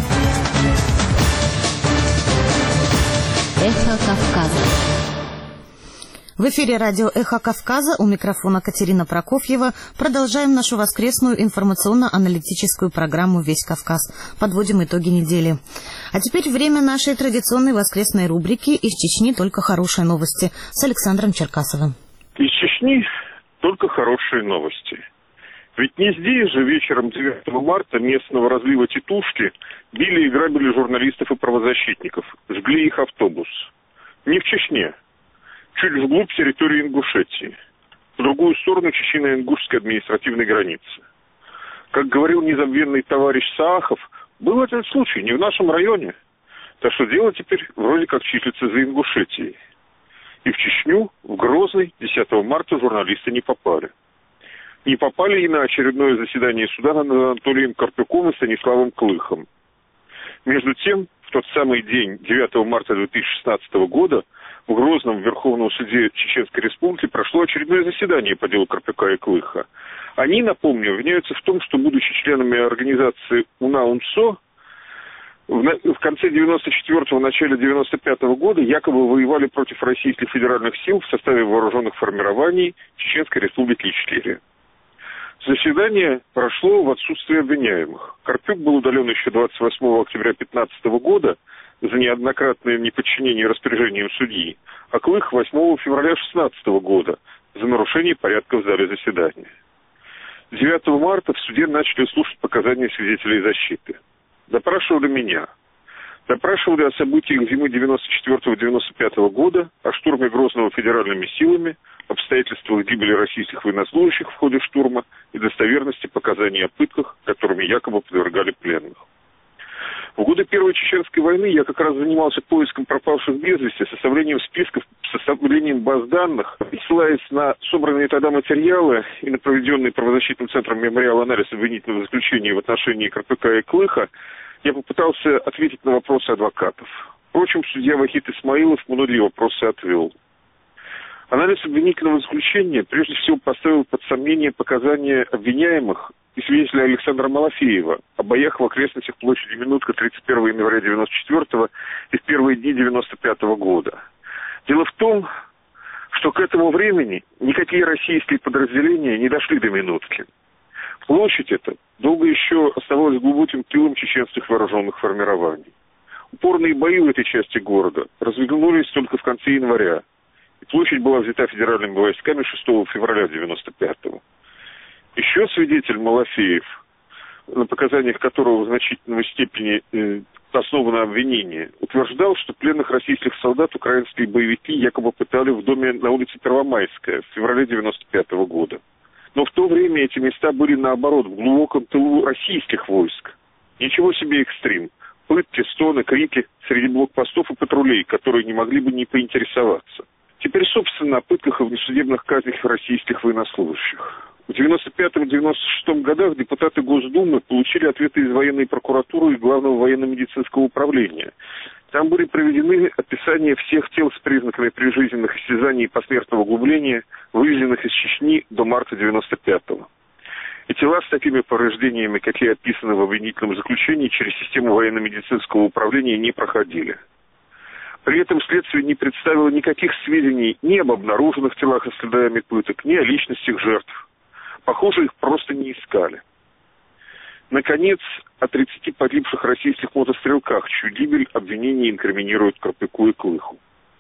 Эхо Кавказа. В эфире радио «Эхо Кавказа», у микрофона Катерина Прокофьева. Продолжаем нашу воскресную информационно-аналитическую программу «Весь Кавказ». Подводим итоги недели. А теперь время нашей традиционной воскресной рубрики «Из Чечни только хорошие новости» с Александром Черкасовым. Из Чечни только хорошие новости. Ведь не здесь же вечером девятого марта местного разлива Титушки били и грабили журналистов и правозащитников, жгли их автобус. Не в Чечне. Чуть вглубь территории Ингушетии, в другую сторону Чечено-Ингушской административной границы. Как говорил незабвенный товарищ Саахов, был этот случай не в нашем районе, так что дело теперь вроде как числится за Ингушетией. И в Чечню, в Грозный, десятого марта журналисты не попали. Не попали и на очередное заседание суда над Анатолием Карпюком и Станиславом Клыхом. Между тем, в тот самый день, девятого марта две тысячи шестнадцатого года, в Грозном в Верховном суде Чеченской Республики прошло очередное заседание по делу Карпюка и Клыха. Они, напомню, обвиняются в том, что, будучи членами организации УНА-УНСО, в конце девяносто четвёртого, начале девяносто пятого года якобы воевали против российских федеральных сил в составе вооруженных формирований Чеченской Республики Ичкерия. Заседание прошло в отсутствие обвиняемых. Карпюк был удален еще двадцать восьмого октября две тысячи пятнадцатого года за неоднократное неподчинение распоряжениям судьи, а Клых восьмого февраля две тысячи шестнадцатого года за нарушение порядка в зале заседания. девятого марта в суде начали слушать показания свидетелей защиты. Допрашивали меня. Допрашивали о событиях зимы девяносто четвёртого — девяносто пятого года, о штурме Грозного федеральными силами, обстоятельствах гибели российских военнослужащих в ходе штурма и достоверности показаний о пытках, которыми якобы подвергали пленных. В годы Первой Чеченской войны я как раз занимался поиском пропавших без вести, составлением списков, составлением баз данных, ссылаясь на собранные тогда материалы и на проведенный правозащитным центром мемориал анализ обвинительного заключения в отношении Карпюка и Клыха, я попытался ответить на вопросы адвокатов. Впрочем, судья Вахид Исмаилов многие вопросы отвел. Анализ обвинительного заключения прежде всего поставил под сомнение показания обвиняемых и свидетеля Александра Малафеева о боях в окрестностях площади Минутка тридцать первого января девяносто четвёртого и в первые дни девяносто пятого года. Дело в том, что к этому времени никакие российские подразделения не дошли до Минутки. Площадь эта долго еще оставалась глубоким тылом чеченских вооруженных формирований. Упорные бои в этой части города развернулись только в конце января, и площадь была взята федеральными войсками шестого февраля девяносто пятого. Еще свидетель Малафеев, на показаниях которого в значительной степени э, основано обвинение, утверждал, что пленных российских солдат украинские боевики якобы пытали в доме на улице Первомайская в феврале девяносто пятого года. Но в то время эти места были, наоборот, в глубоком тылу российских войск. Ничего себе экстрим. Пытки, стоны, крики среди блокпостов и патрулей, которые не могли бы не поинтересоваться. Теперь, собственно, о пытках и внесудебных казнях российских военнослужащих. В девяносто пятом — девяносто шестом годах депутаты Госдумы получили ответы из военной прокуратуры и Главного военно-медицинского управления. Там были приведены описания всех тел с признаками прижизненных истязаний и посмертного углубления, вывезенных из Чечни до марта девяносто пятого. И тела с такими повреждениями, какие описаны в обвинительном заключении, через систему военно-медицинского управления не проходили. При этом следствие не представило никаких сведений ни об обнаруженных телах и следами пыток, ни о личностях жертв. Похоже, их просто не искали. Наконец, о тридцати погибших российских мотострелках, чью гибель обвинения инкриминируют Карпюку и Клыху.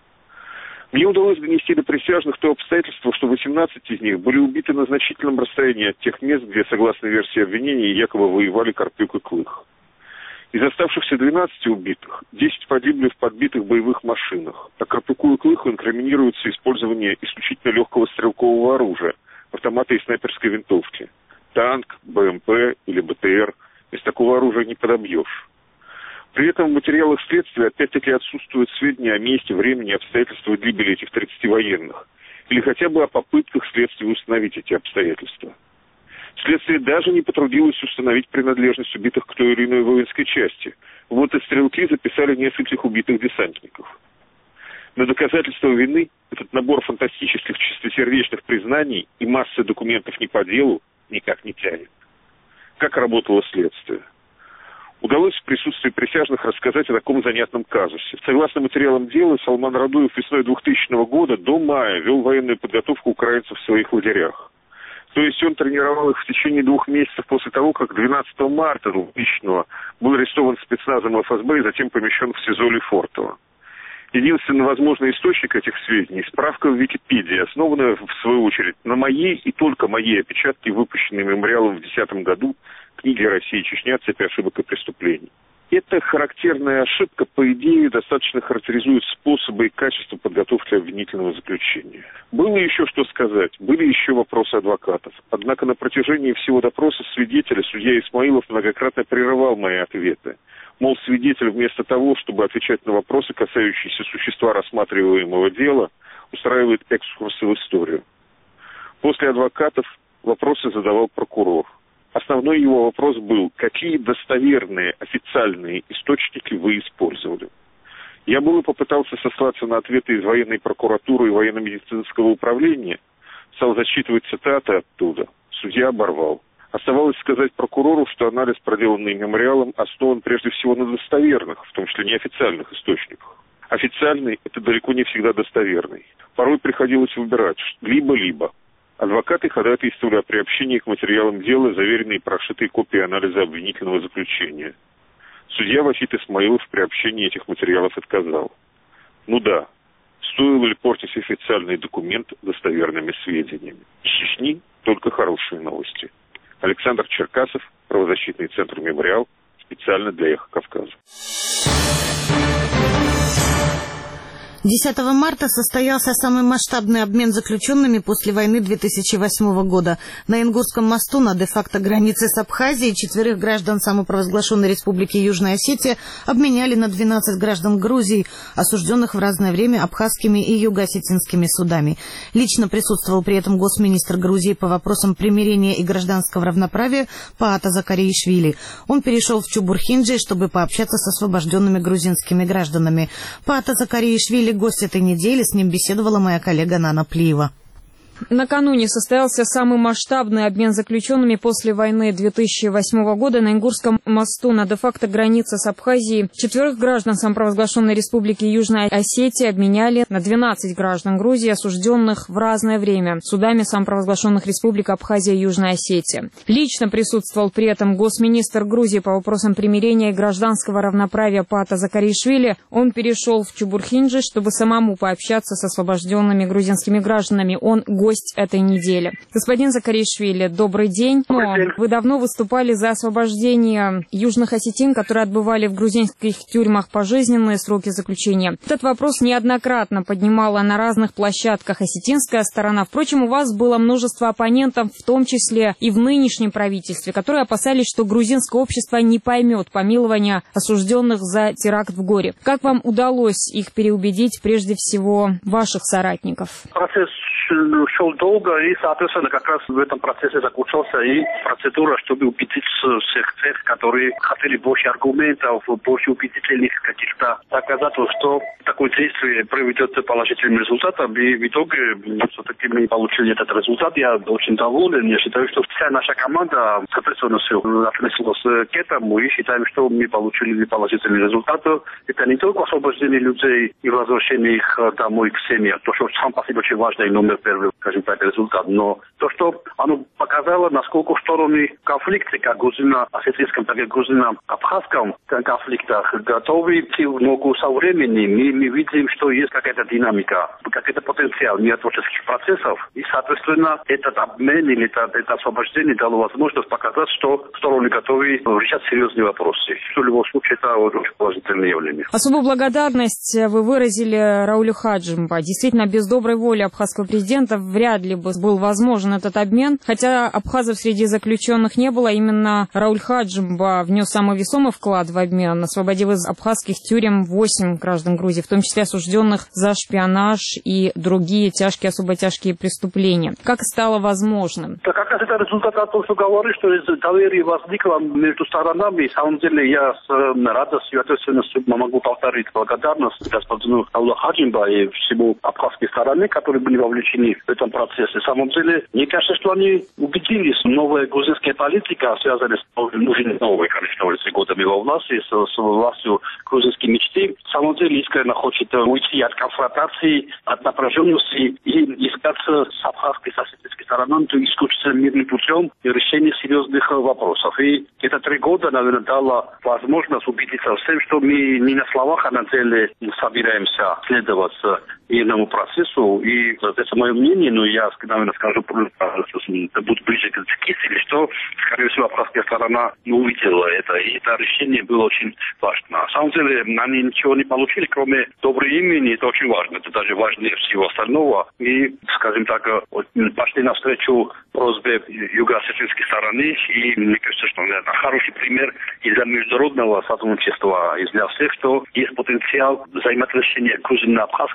Мне удалось донести до присяжных то обстоятельство, что восемнадцать из них были убиты на значительном расстоянии от тех мест, где, согласно версии обвинения, якобы воевали Карпюк и Клых. Из оставшихся двенадцати убитых, десять погибли в подбитых боевых машинах, а Карпюку и Клыху инкриминируется использование исключительно легкого стрелкового оружия, автомата и снайперской винтовки. Танк, БМП или БТР. Из такого оружия не подобьешь. При этом в материалах следствия опять-таки отсутствуют сведения о месте, времени и обстоятельствах гибели этих тридцати военных. Или хотя бы о попытках следствия установить эти обстоятельства. Следствие даже не потрудилось установить принадлежность убитых к той или иной воинской части. Вот и стрелки записали нескольких убитых десантников. На доказательство вины этот набор фантастических чистосердечных признаний и массы документов не по делу никак не тянет. Как работало следствие? Удалось в присутствии присяжных рассказать о таком занятном казусе. Согласно материалам дела, Салман Радуев весной двухтысячного года до мая вел военную подготовку украинцев в своих лагерях. То есть он тренировал их в течение двух месяцев после того, как двенадцатого марта двухтысячного был арестован спецназом эф эс бэ и затем помещен в СИЗО Лефортово. Единственный возможный источник этих сведений – справка в Википедии, основанная, в свою очередь, на моей и только моей опечатке, выпущенной мемориалом в две тысячи десятом году книги «Россия и Чечня. Цепь ошибок и преступлений». Эта характерная ошибка, по идее, достаточно характеризует способы и качество подготовки обвинительного заключения. Было еще что сказать, были еще вопросы адвокатов. Однако на протяжении всего допроса свидетеля судья Исмаилов многократно прерывал мои ответы. Мол, свидетель вместо того, чтобы отвечать на вопросы, касающиеся существа рассматриваемого дела, устраивает экскурсы в историю. После адвокатов вопросы задавал прокурор. Основной его вопрос был, какие достоверные официальные источники вы использовали. Я было попытался сослаться на ответы из военной прокуратуры и военно-медицинского управления, Стал зачитывать цитаты оттуда. Судья оборвал. Оставалось сказать прокурору, что анализ, проделанный мемориалом, основан прежде всего на достоверных, в том числе неофициальных источниках. Официальный – это далеко не всегда достоверный. Порой приходилось выбирать либо-либо. Адвокаты ходатайствовали о приобщении к материалам дела, заверенные и прошитые копии анализа обвинительного заключения. Судья Вахид Исмаилов в приобщении этих материалов отказал. Ну да, стоило ли портить официальный документ достоверными сведениями? Из Чечни только хорошие новости. Александр Черкасов, правозащитный центр «Мемориал», специально для «Эхо Кавказа». десятого марта состоялся самый масштабный обмен заключенными после войны две тысячи восьмого года. На Ингурском мосту на де-факто границе с Абхазией четверых граждан самопровозглашенной Республики Южная Осетия обменяли на двенадцать граждан Грузии, осужденных в разное время абхазскими и юго-осетинскими судами. Лично присутствовал при этом госминистр Грузии по вопросам примирения и гражданского равноправия Паата Закариишвили. Он перешел в Чубурхинджи, чтобы пообщаться с освобожденными грузинскими гражданами. Паата Закариишвили — гость этой недели, с ним беседовала моя коллега Нана Плиева. Накануне состоялся самый масштабный обмен заключенными после войны две тысячи восьмого года на Ингурском мосту на де-факто границе с Абхазией. Четверых граждан самопровозглашенной Республики Южная Осетия обменяли на двенадцать граждан Грузии, осужденных в разное время судами самопровозглашенных Республик Абхазия и Южная Осетия. Лично присутствовал при этом госминистр Грузии по вопросам примирения и гражданского равноправия Паата Закариишвили. Он перешел в Чубурхинджи, чтобы самому пообщаться с освобожденными грузинскими гражданами. Он гость этой недели. Господин Закариишвили, добрый день. Добрый день. Вы давно выступали за освобождение южных осетин, которые отбывали в грузинских тюрьмах пожизненные сроки заключения. Этот вопрос неоднократно поднимала на разных площадках осетинская сторона. Впрочем, у вас было множество оппонентов, в том числе и в нынешнем правительстве, которые опасались, что грузинское общество не поймет помилования осужденных за теракт в Горе. Как вам удалось их переубедить, прежде всего, ваших соратников? Процесс шел долго, и, соответственно, как раз в этом процессе заключался и процедура, чтобы убедить всех тех, которые хотели больше аргументов, больше убедительных каких-то доказательств, что такое действие приведет к положительным результатам. И в итоге все-таки мы получили этот результат. Я очень доволен. Я считаю, что вся наша команда, соответственно, все относилась к этому, и считаем, что мы получили положительный результат. Это не только освобождение людей и возвращение их домой к семье, то, что сам по себе очень важно и номер первый, скажем так, результат. Но то, что оно показало, насколько стороны конфликта, как грузино-осетинском, так и грузино-абхазском конфликтах, готовы идти в ногу со временем. И мы видим, что есть какая-то динамика, какой-то потенциал миротворческих процессов. И, соответственно, этот обмен или это, это освобождение дало возможность показать, что стороны готовы решать серьезные вопросы. В любом случае, это очень положительное явление. Особую благодарность вы выразили Раулю Хаджимба. Действительно, без доброй воли абхазского президента вряд ли бы был возможен этот обмен. Хотя абхазов среди заключенных не было, именно Рауль Хаджимба внес самый весомый вклад в обмен, освободив из абхазских тюрем восемь граждан Грузии, в том числе осужденных за шпионаж и другие тяжкие, особо тяжкие преступления. Как стало возможным? Так как раз это результат того, что говорю, что доверие возникло между сторонами. На самом деле я с радостью и ответственностью могу повторить благодарность господину Раулю Хаджимба и всему абхазской стороне, которые были вовлечены в этом процессе. На самом деле, мне кажется, что они убедились, новая грузинская политика, связанная с нужной новой, конечно, с годами во власти, с, с властью грузинской мечты, на самом деле искренне хочет уйти от конфронтации, от напряженности и искать с абхазской, с осетинской стороной исключительно мирным путем решения серьезных вопросов. И это три года, наверное, дало возможность убедиться всем, что мы не на словах, а на деле собираемся следовать мирному процессу. И это мое мнение, но я, наверное, скажу, будет ближе к истине, что, скорее всего, абхазская сторона не увидела это. И это решение было очень важно. На самом деле, они ничего не получили, кроме доброго имени. Это очень важно. Это даже важнее всего остального. И, скажем так, пошли навстречу просьбе юго-осетинской стороны. И мне кажется, что это хороший пример и для международного сотрудничества, и для всех, что есть потенциал взаимоотношения грузино-абхазским, грузино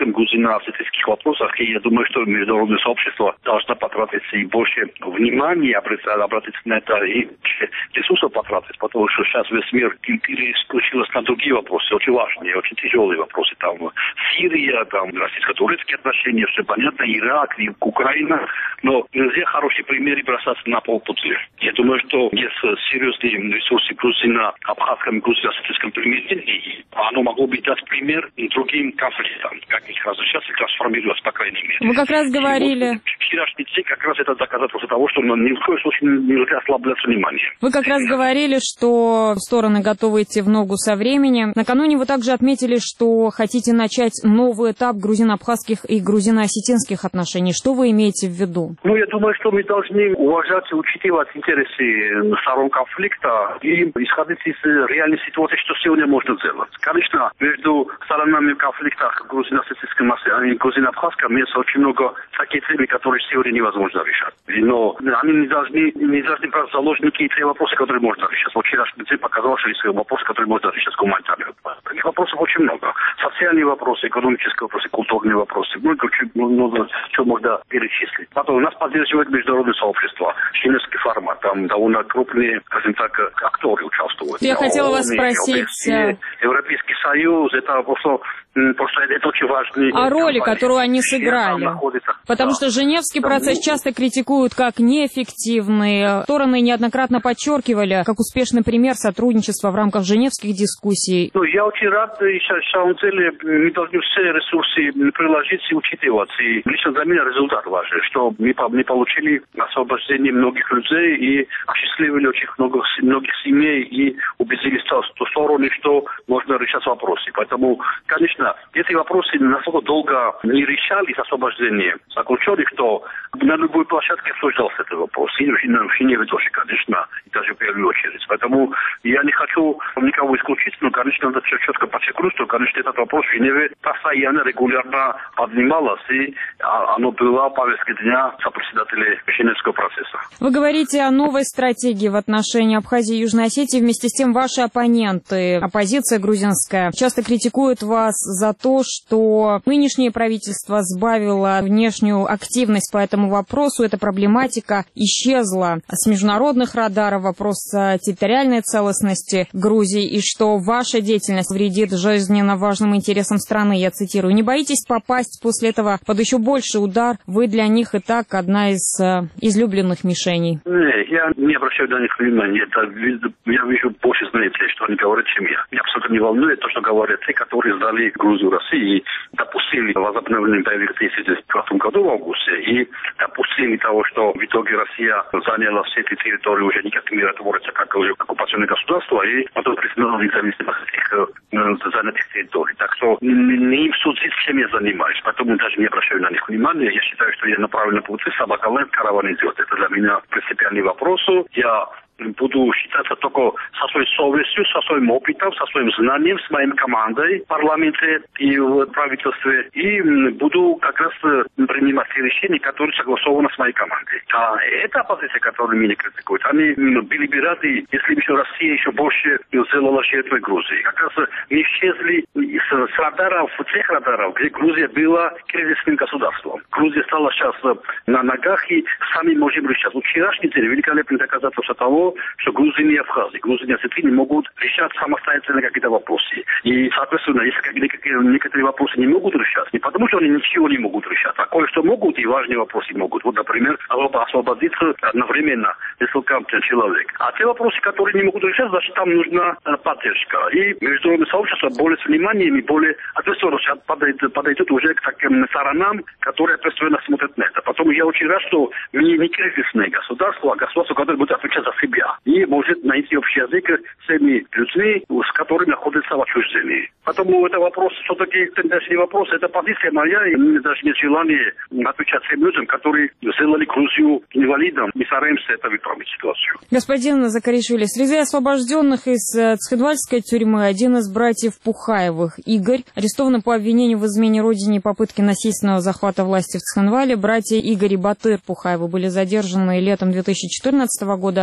грузино-осетинских вопросах, и я думаю, что международное сообщество должно потратить и больше внимания обратить на это, и ресурсов потратить, потому что сейчас весь мир переключился на другие вопросы, очень важные, очень тяжелые вопросы. Там Сирия, там российско-турецкие отношения, все понятно, Ирак, Украина, но нельзя хорошие примеры бросаться на полпути. Я думаю, что есть серьезные ресурсы в грузино-абхазском и грузино-осетинском примирении, оно могло бы дать пример другим конфликтам, как их разрешать и трансформировать, по крайней мере. Вы как раз говорили... Вчерашний день как раз это доказательство того, что ни в коем случае нельзя ослаблять внимание. Вы как раз говорили, что стороны готовы идти в ногу со временем. Накануне вы также отметили, что хотите начать новый этап грузино-абхазских и грузино-осетинских отношений. Что вы имеете в виду? Ну, я думаю, что мы должны уважать и учитывать интересы сторон конфликта и исходить из реальной ситуации, что сегодня можно сделать. Конечно, между сторонами конфликта грузино-осетинском и грузино-абхазском есть очень много таких тем, которые сегодня невозможно решать. Но они не должны, не должны брать заложники те вопросы, которые можно решать. Вот вчерашний день показал, что есть вопросы, которые можно решать гуманитарные. Таких вопросов очень много. Социальные вопросы, экономические вопросы, культурные вопросы. Много много чего можно перечислить. Потом у нас поддерживает международное сообщество. Женевский формат. Там довольно крупные, скажем так, актеры участвуют. Я хотела вас спросить... Европейский Союз, это просто... Просто это очень важный... А роли, которую они сыграли? Потому что Женевский процесс часто критикуют как неэффективный. Стороны неоднократно подчеркивали, как успешный пример сотрудничества в рамках женевских дискуссий. Ну, я очень рад, и на самом деле мы должны все ресурсы приложить и учитывать. И лично для меня результат важен, что мы, мы получили освобождение многих людей и осчастливили очень много, многих семей и убедили в сторону, что можно решать вопросы. Поэтому, конечно, эти вопросы настолько долго не решались освобождение заключенных, что на любой площадке обсуждался этот вопрос. И в Женеве тоже, конечно, и даже в первую очередь. Поэтому я не хочу никого исключить, но, конечно, надо четко подчеркнуть, что, конечно, этот вопрос в Женеве постоянно, регулярно поднимался, и оно было повестке дня сопредседателей Женевского процесса. Вы говорите о новой стратегии в отношении Абхазии и Южной Осетии. Вместе с тем ваши оппоненты, оппозиция грузинская, часто критикуют вас за то, что нынешнее правительство сбавило внешнюю активность по этому вопросу. Эта проблематика исчезла с международных радаров, вопрос территориальной целостности Грузии, и что ваша деятельность вредит жизненно важным интересам страны, я цитирую. Не боитесь попасть после этого под еще больший удар? Вы для них и так одна из э, излюбленных мишеней. Не, я не обращаю на них внимания. Это, я вижу больше, знаете, что они говорят, чем я. Меня абсолютно не волнует то, что говорят те, которые сдали Грузию России и допустили возобновление боевых действий в две тысячи двадцатом году в августе и допустили того, что в итоге Россия заняла все эти территории уже не как миротворцы, как оккупационное государство, и потом признала независимость этих занятых территорий. Так что не им судить, чем я занимаюсь. Поэтому даже не обращаю на них внимания. Я считаю, что я на правильном пути, собака лает, караван идет. Это для меня принципиальный вопрос. Я буду считаться только со своей совестью, со своим опытом, со своим знанием, с моей командой в парламенте и в правительстве. И буду как раз принимать те решения, которые согласованы с моей командой. А эта оппозиция, которую меня критикуют, они были бы рады, если бы еще Россия еще больше сделала жертвой Грузии. Как раз не исчезли с радаров, тех радаров, где Грузия была кризисным государством. Грузия стала сейчас на ногах, и сами можем решать. Вчерашний день великолепное доказательство того, что Грузия и Абхазия, Грузия и Осетия не могут решать самостоятельно какие-то вопросы. И, соответственно, если некоторые вопросы не могут решать, не потому что они ничего не могут решать, а кое-что могут, и важные вопросы могут. Вот, например, освободиться одновременно несколько человек. А те вопросы, которые не могут решать, значит, там нужна поддержка. И международное сообщество более с вниманием и более ответственно подойдет, подойдет уже к таким сторонам, которые ответственно смотрят на это. Потом я очень рад, что мы не кризисное государство, а государство, которое будет отвечать за себя. И может найти общий язык с теми людьми, с которыми находятся в отчуждении. Поэтому это вопрос, все-таки тенденциальный вопрос, это позиция моя, и мне даже нет желания отвечать тем людям, которые сделали Грузию инвалидом. Мы стараемся это выправить ситуацию. Господин Закаришвили, среди освобожденных из Цхинвальской тюрьмы один из братьев Пухаевых, Игорь, арестован по обвинению в измене родине и попытке насильственного захвата власти в Цхинвале. Братья Игорь и Батыр Пухаевы были задержаны летом две тысячи четырнадцатого года за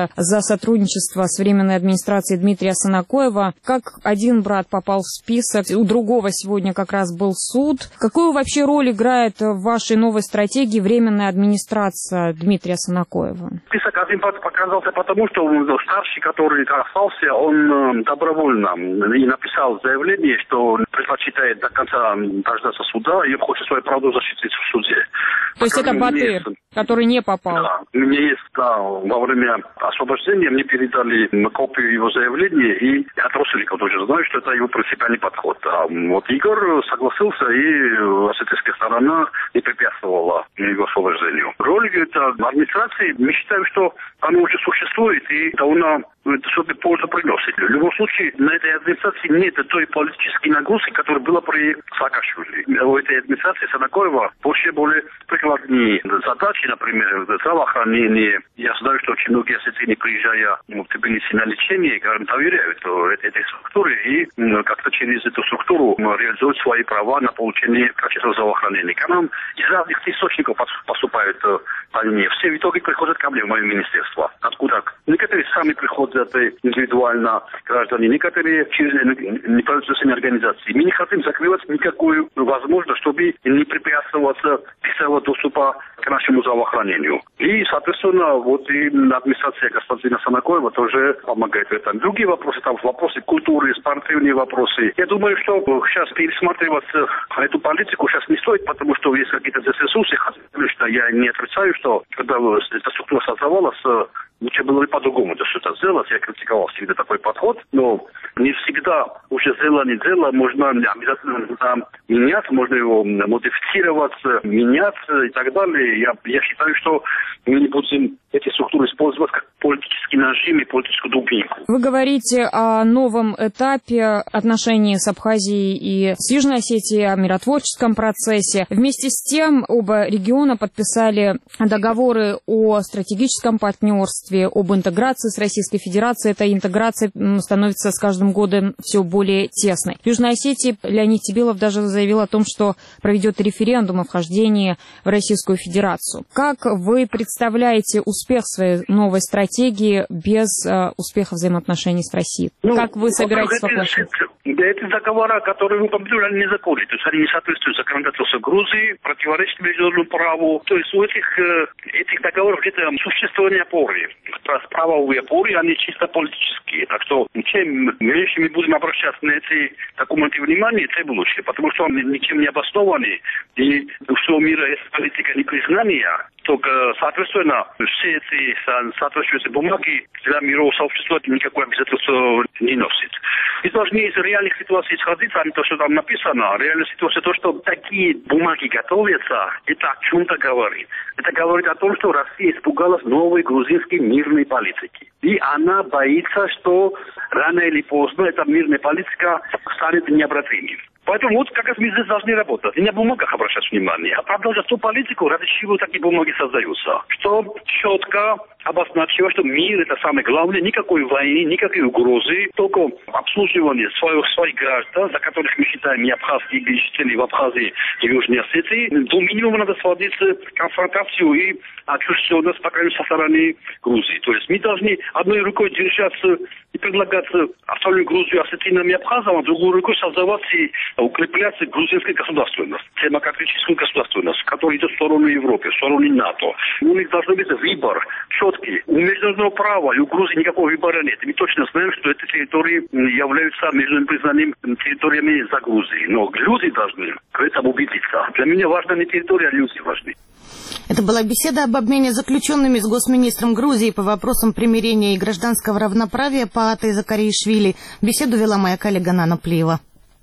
сотрудничества с Временной администрацией Дмитрия Санакоева. Как один брат попал в список, у другого сегодня как раз был суд. Какую вообще роль играет в вашей новой стратегии Временная администрация Дмитрия Санакоева? Список один показался потому, что старший, который остался, он добровольно и написал заявление, что предпочитает до конца дождаться суда и хочет свою правду защитить в суде. То есть это Батыр, который не попал? Да, мне есть, да, во время освобождения мне передали копию его заявления, и я от родственников тоже знаю, что это его принципиальный подход. А вот Игорь согласился, и осетинская сторона не препятствовала его освобождению. Роль администрации, мы считаем, что она уже существует, и довольно что-то пользу приносит. В любом случае, на этой администрации нет той политической нагрузки, которая была при Саакашвили. У этой администрации Санакоева больше более прикладные задачи, например, здравоохранение. Я знаю, что очень многие осетины, приезжая в Тбилиси на лечение, доверяют этой структуре и как-то через эту структуру реализуют свои права на получение качественного здравоохранения. К нам из разных источников поступают они. Все в итоге приходят ко мне в мое министерство. Откуда? Некоторые сами приходят индивидуально граждане, некоторые через неправительственные организации. Мы не хотим закрывать никакую возможность, чтобы не препятствовать быстрого доступа к нашему здравоохранению. И, соответственно, вот и администрация господина Санакоева тоже помогает в этом. Другие вопросы, там вопросы культуры, спортивные вопросы. Я думаю, что сейчас пересматривать эту политику сейчас не стоит, потому что есть какие-то ресурсы, что я не отрицаю, что когда эта структура создавалась, лучше было бы по-другому что-то сделать. Я критиковал всегда такой подход, но не всегда уже сделано, не дело, можно обязательно менять, можно его модифицировать, менять и так далее. Я, я считаю, что мы не будем эти структуры использовать как политический нажим и политическую дубинку. Вы говорите о новом этапе отношений с Абхазией и с Южной Осетией, о миротворческом процессе. Вместе с тем оба региона подписали договоры о стратегическом партнерстве, об интеграции с Российской Федерацией. Эта интеграция становится с каждым годом все более тесной. В Южной Осетии Леонид Тебилов даже заявил о том, что проведет референдум о вхождении в Российскую Федерацию. Как вы представляете успех своей новой стратегии без э, успеха взаимоотношений с Россией? Ну, как вы собираетесь воплощать? Эти договора, которые вы упомянули, они незаконны. То есть они не соответствуют законодательству Грузии, противоречат международному праву. То есть у этих, этих договоров где-то существование опоры. Правовые опоры, они чисто политические. Так что чем меньше мы будем обращаться на эти документы внимания, тем лучше. Потому что они ничем не обоснованы. И у всего мира есть политика непризнания. Только, соответственно, все эти соответствующие бумаги для мирового сообщества никакой обязательства не носит. И должны из реальных ситуаций исходить, а не то, что там написано. Реальная ситуация, то, что такие бумаги готовятся, это о чем-то говорит. Это говорит о том, что Россия испугалась новой грузинской мирной политики. И она боится, что рано или поздно эта мирная политика станет необратимой. Поэтому вот как раз мы здесь должны работать. Не на бумагах обращать внимание, а продолжать ту политику, ради чего такие бумаги создаются. Что четко обозначило, что мир – это самое главное, никакой войны, никакой угрозы, только обслуживание своих, своих граждан, за которых мы считаем и абхазские жители в Абхазии и Южной Осетии. До минимума надо сводить конфронтацию и отчужденность, по крайней мере, со стороны Грузии. То есть мы должны одной рукой держаться и предлагать оставленную Грузию осетинам и абхазам, а другой рукой создавать и укреплять грузинскую государственность, демократическую государственность, которая идет в сторону Европы, в сторону НАТО. У них должен быть выбор четкий. У международного права и у Грузии никакого выбора нет. Мы точно знаем, что эти территории являются международным признанием территориями за Грузией. Но люди должны в этом убедиться. Для меня важна не территория, а люди важны. Это была беседа об обмене заключенными с госминистром Грузии по вопросам примирения и гражданского равноправия Паатой Закаришвили. Беседу вела моя коллега Нана Плиева.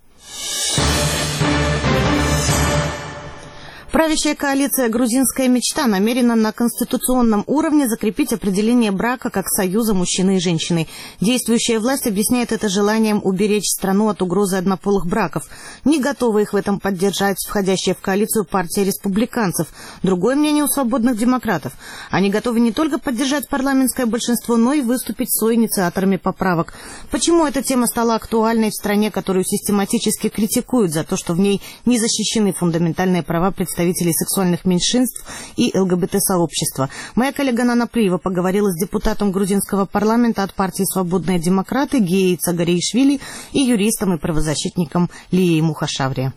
Правящая коалиция «Грузинская мечта» намерена на конституционном уровне закрепить определение брака как союза мужчины и женщины. Действующая власть объясняет это желанием уберечь страну от угрозы однополых браков. Не готовы их в этом поддержать входящая в коалицию партия республиканцев. Другое мнение у свободных демократов. Они готовы не только поддержать парламентское большинство, но и выступить соинициаторами поправок. Почему эта тема стала актуальной в стране, которую систематически критикуют за то, что в ней не защищены фундаментальные права представителей представителей сексуальных меньшинств и ЛГБТ-сообщества. Моя коллега Нана Плиева поговорила с депутатом грузинского парламента от партии «Свободные демократы» Геей Цагариишвили и юристом и правозащитником Лией Мухашаври.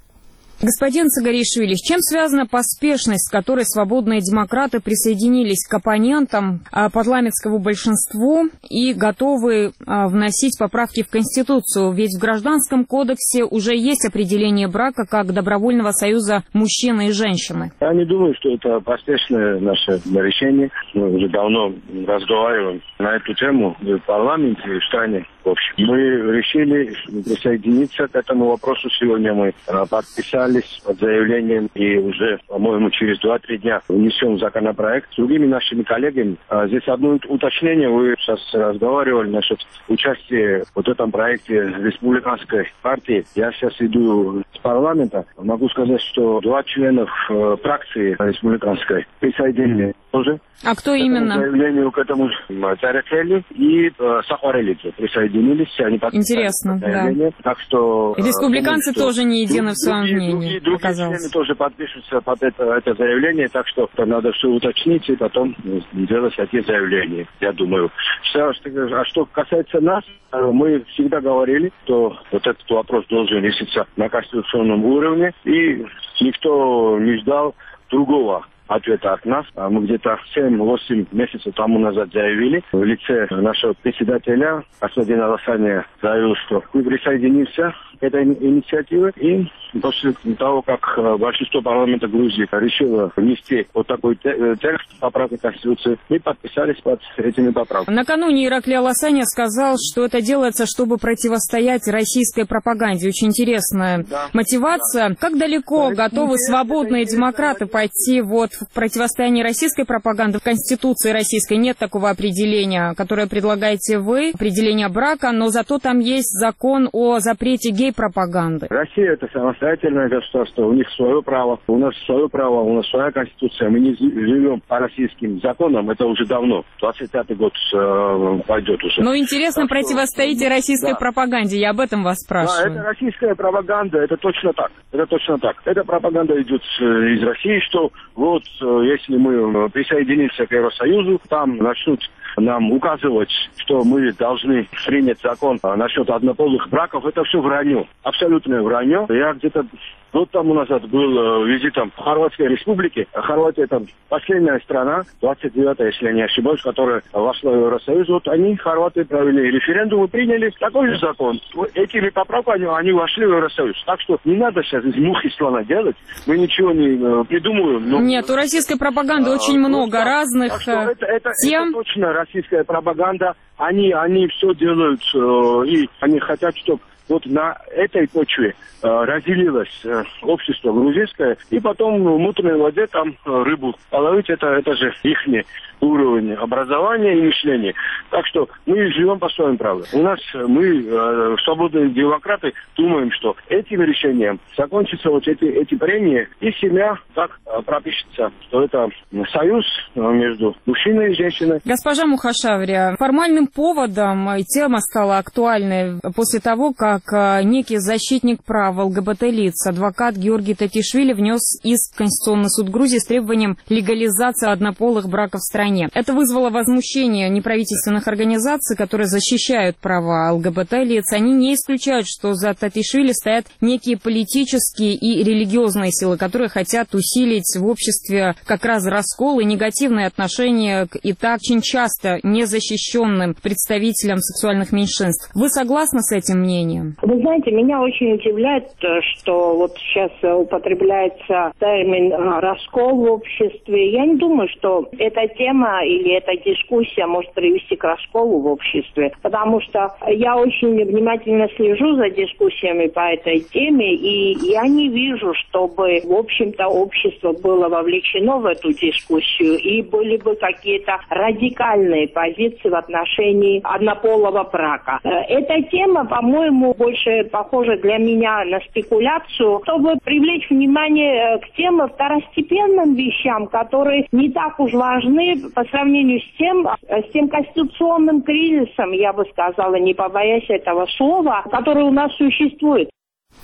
Господин Цагариишвили, с чем связана поспешность, с которой свободные демократы присоединились к оппонентам парламентскому большинству и готовы вносить поправки в Конституцию? Ведь в Гражданском кодексе уже есть определение брака как добровольного союза мужчины и женщины. Я не думаю, что это поспешное наше решение. Мы уже давно разговариваем на эту тему в парламенте и в стране. В общем, мы решили присоединиться к этому вопросу. Сегодня мы подписали под заявлением и уже, по-моему, через два-три дня внесем законопроект с другими нашими коллегами. А здесь одно уточнение. Вы сейчас разговаривали насчет участия в вот этом проекте республиканской партии. Я сейчас иду с парламента. Могу сказать, что два члена фракции республиканской присоединились тоже. А кто к именно? К заявлению, к этому Царекели и э, Сахарелидзе присоединились. Они Интересно, да. Так что... Республиканцы думаю, тоже не едины в своем мнении. Другие, другие члены тоже подпишутся под это, это заявление, так что надо все уточнить и потом делать такие заявления, я думаю. Что, а что касается нас, мы всегда говорили, что вот этот вопрос должен решиться на конституционном уровне, и никто не ждал другого ответа от нас. Мы где-то семь-восемь месяцев тому назад заявили в лице нашего председателя господина Лосаня, заявил, что мы присоединимся к этой инициативе, и после того, как большинство парламента Грузии решило внести вот такой текст поправки Конституции, мы подписались под этими поправками. Накануне Ираклий Аласаня сказал, что это делается, чтобы противостоять российской пропаганде. Очень интересная да, мотивация. Да. Как далеко да, готовы свободные демократы пойти вот в противостоянии российской пропаганды? В Конституции российской нет такого определения, которое предлагаете вы, определение брака, но зато там есть закон о запрете гей-пропаганды. Россия — это самостоятельное государство, у них свое право, у нас свое право, у нас своя конституция, мы не живем по российским законам, это уже давно, двадцать пятый год э, пойдет уже. Но интересно, так противостоите что, российской да. пропаганде, я об этом вас спрашиваю. Да, это российская пропаганда, это точно так, это точно так. Эта пропаганда идет из России, что вот если мы присоединимся к Евросоюзу, там начнут нам указывать, что мы должны принять закон насчет однополых браков. Это все вранье, абсолютное вранье. Я где-то год тому назад был визитом в Хорватской республике. Хорватия — это последняя страна, двадцать девятая, если я не ошибаюсь, которая вошла в Евросоюз. Вот они, хорваты, провели референдум и приняли такой же закон. Этими поправками они вошли в Евросоюз. Так что не надо сейчас из мухи слона делать. Мы ничего не придумываем. Но... Нет, у российской пропаганды а, очень вот много так. разных это, это, тем. Это точно российская пропаганда. Они, они все делают, и они хотят, чтобы вот на этой почве э, разделилось э, общество грузинское, и потом в мутной воде там э, рыбу половить, это, это же их уровень образования и мышления. Так что мы живем по своим правилам. У нас мы, э, свободные демократы, думаем, что этим решением закончатся вот эти, эти прения, и семья так э, пропишется, что это союз э, между мужчиной и женщиной. Госпожа Мухашаври, формальным поводом тема стала актуальной после того, как как некий защитник прав ЛГБТ-лиц, адвокат Георгий Татишвили, внес иск в Конституционный суд Грузии с требованием легализации однополых браков в стране. Это вызвало возмущение неправительственных организаций, которые защищают права ЛГБТ-лиц. Они не исключают, что за Татишвили стоят некие политические и религиозные силы, которые хотят усилить в обществе как раз раскол и негативное отношение к и так очень часто незащищенным представителям сексуальных меньшинств. Вы согласны с этим мнением? Вы знаете, меня очень удивляет, что вот сейчас употребляется термин «раскол в обществе». Я не думаю, что эта тема или эта дискуссия может привести к расколу в обществе, потому что я очень внимательно слежу за дискуссиями по этой теме, и я не вижу, чтобы, в общем-то, общество было вовлечено в эту дискуссию, и были бы какие-то радикальные позиции в отношении однополого брака. Эта тема, по-моему, больше похоже для меня на спекуляцию, чтобы привлечь внимание к тем второстепенным вещам, которые не так уж важны по сравнению с тем, с тем конституционным кризисом, я бы сказала, не побоясь этого слова, который у нас существует.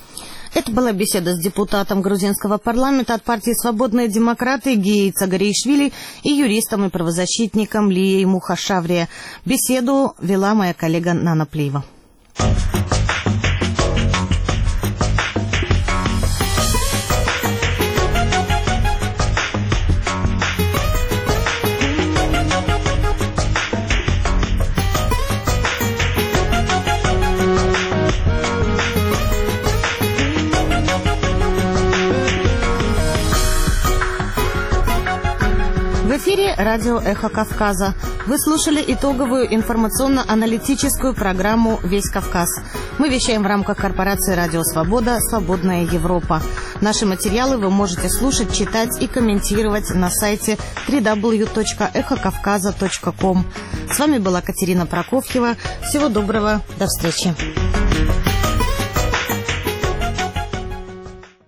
Это была беседа с депутатом грузинского парламента от партии «Свободные демократы» Гией Цагариишвили и юристом и правозащитником Лией Мухашаврия. Беседу вела моя коллега Нана Плиева. В эфире радио «Эхо Кавказа». Вы слушали итоговую информационно-аналитическую программу «Весь Кавказ». Мы вещаем в рамках корпорации «Радио Свобода. Свободная Европа». Наши материалы вы можете слушать, читать и комментировать на сайте дабл ю дабл ю дабл ю точка эхо кавказа точка ком. С вами была Катерина Прокофьева. Всего доброго. До встречи.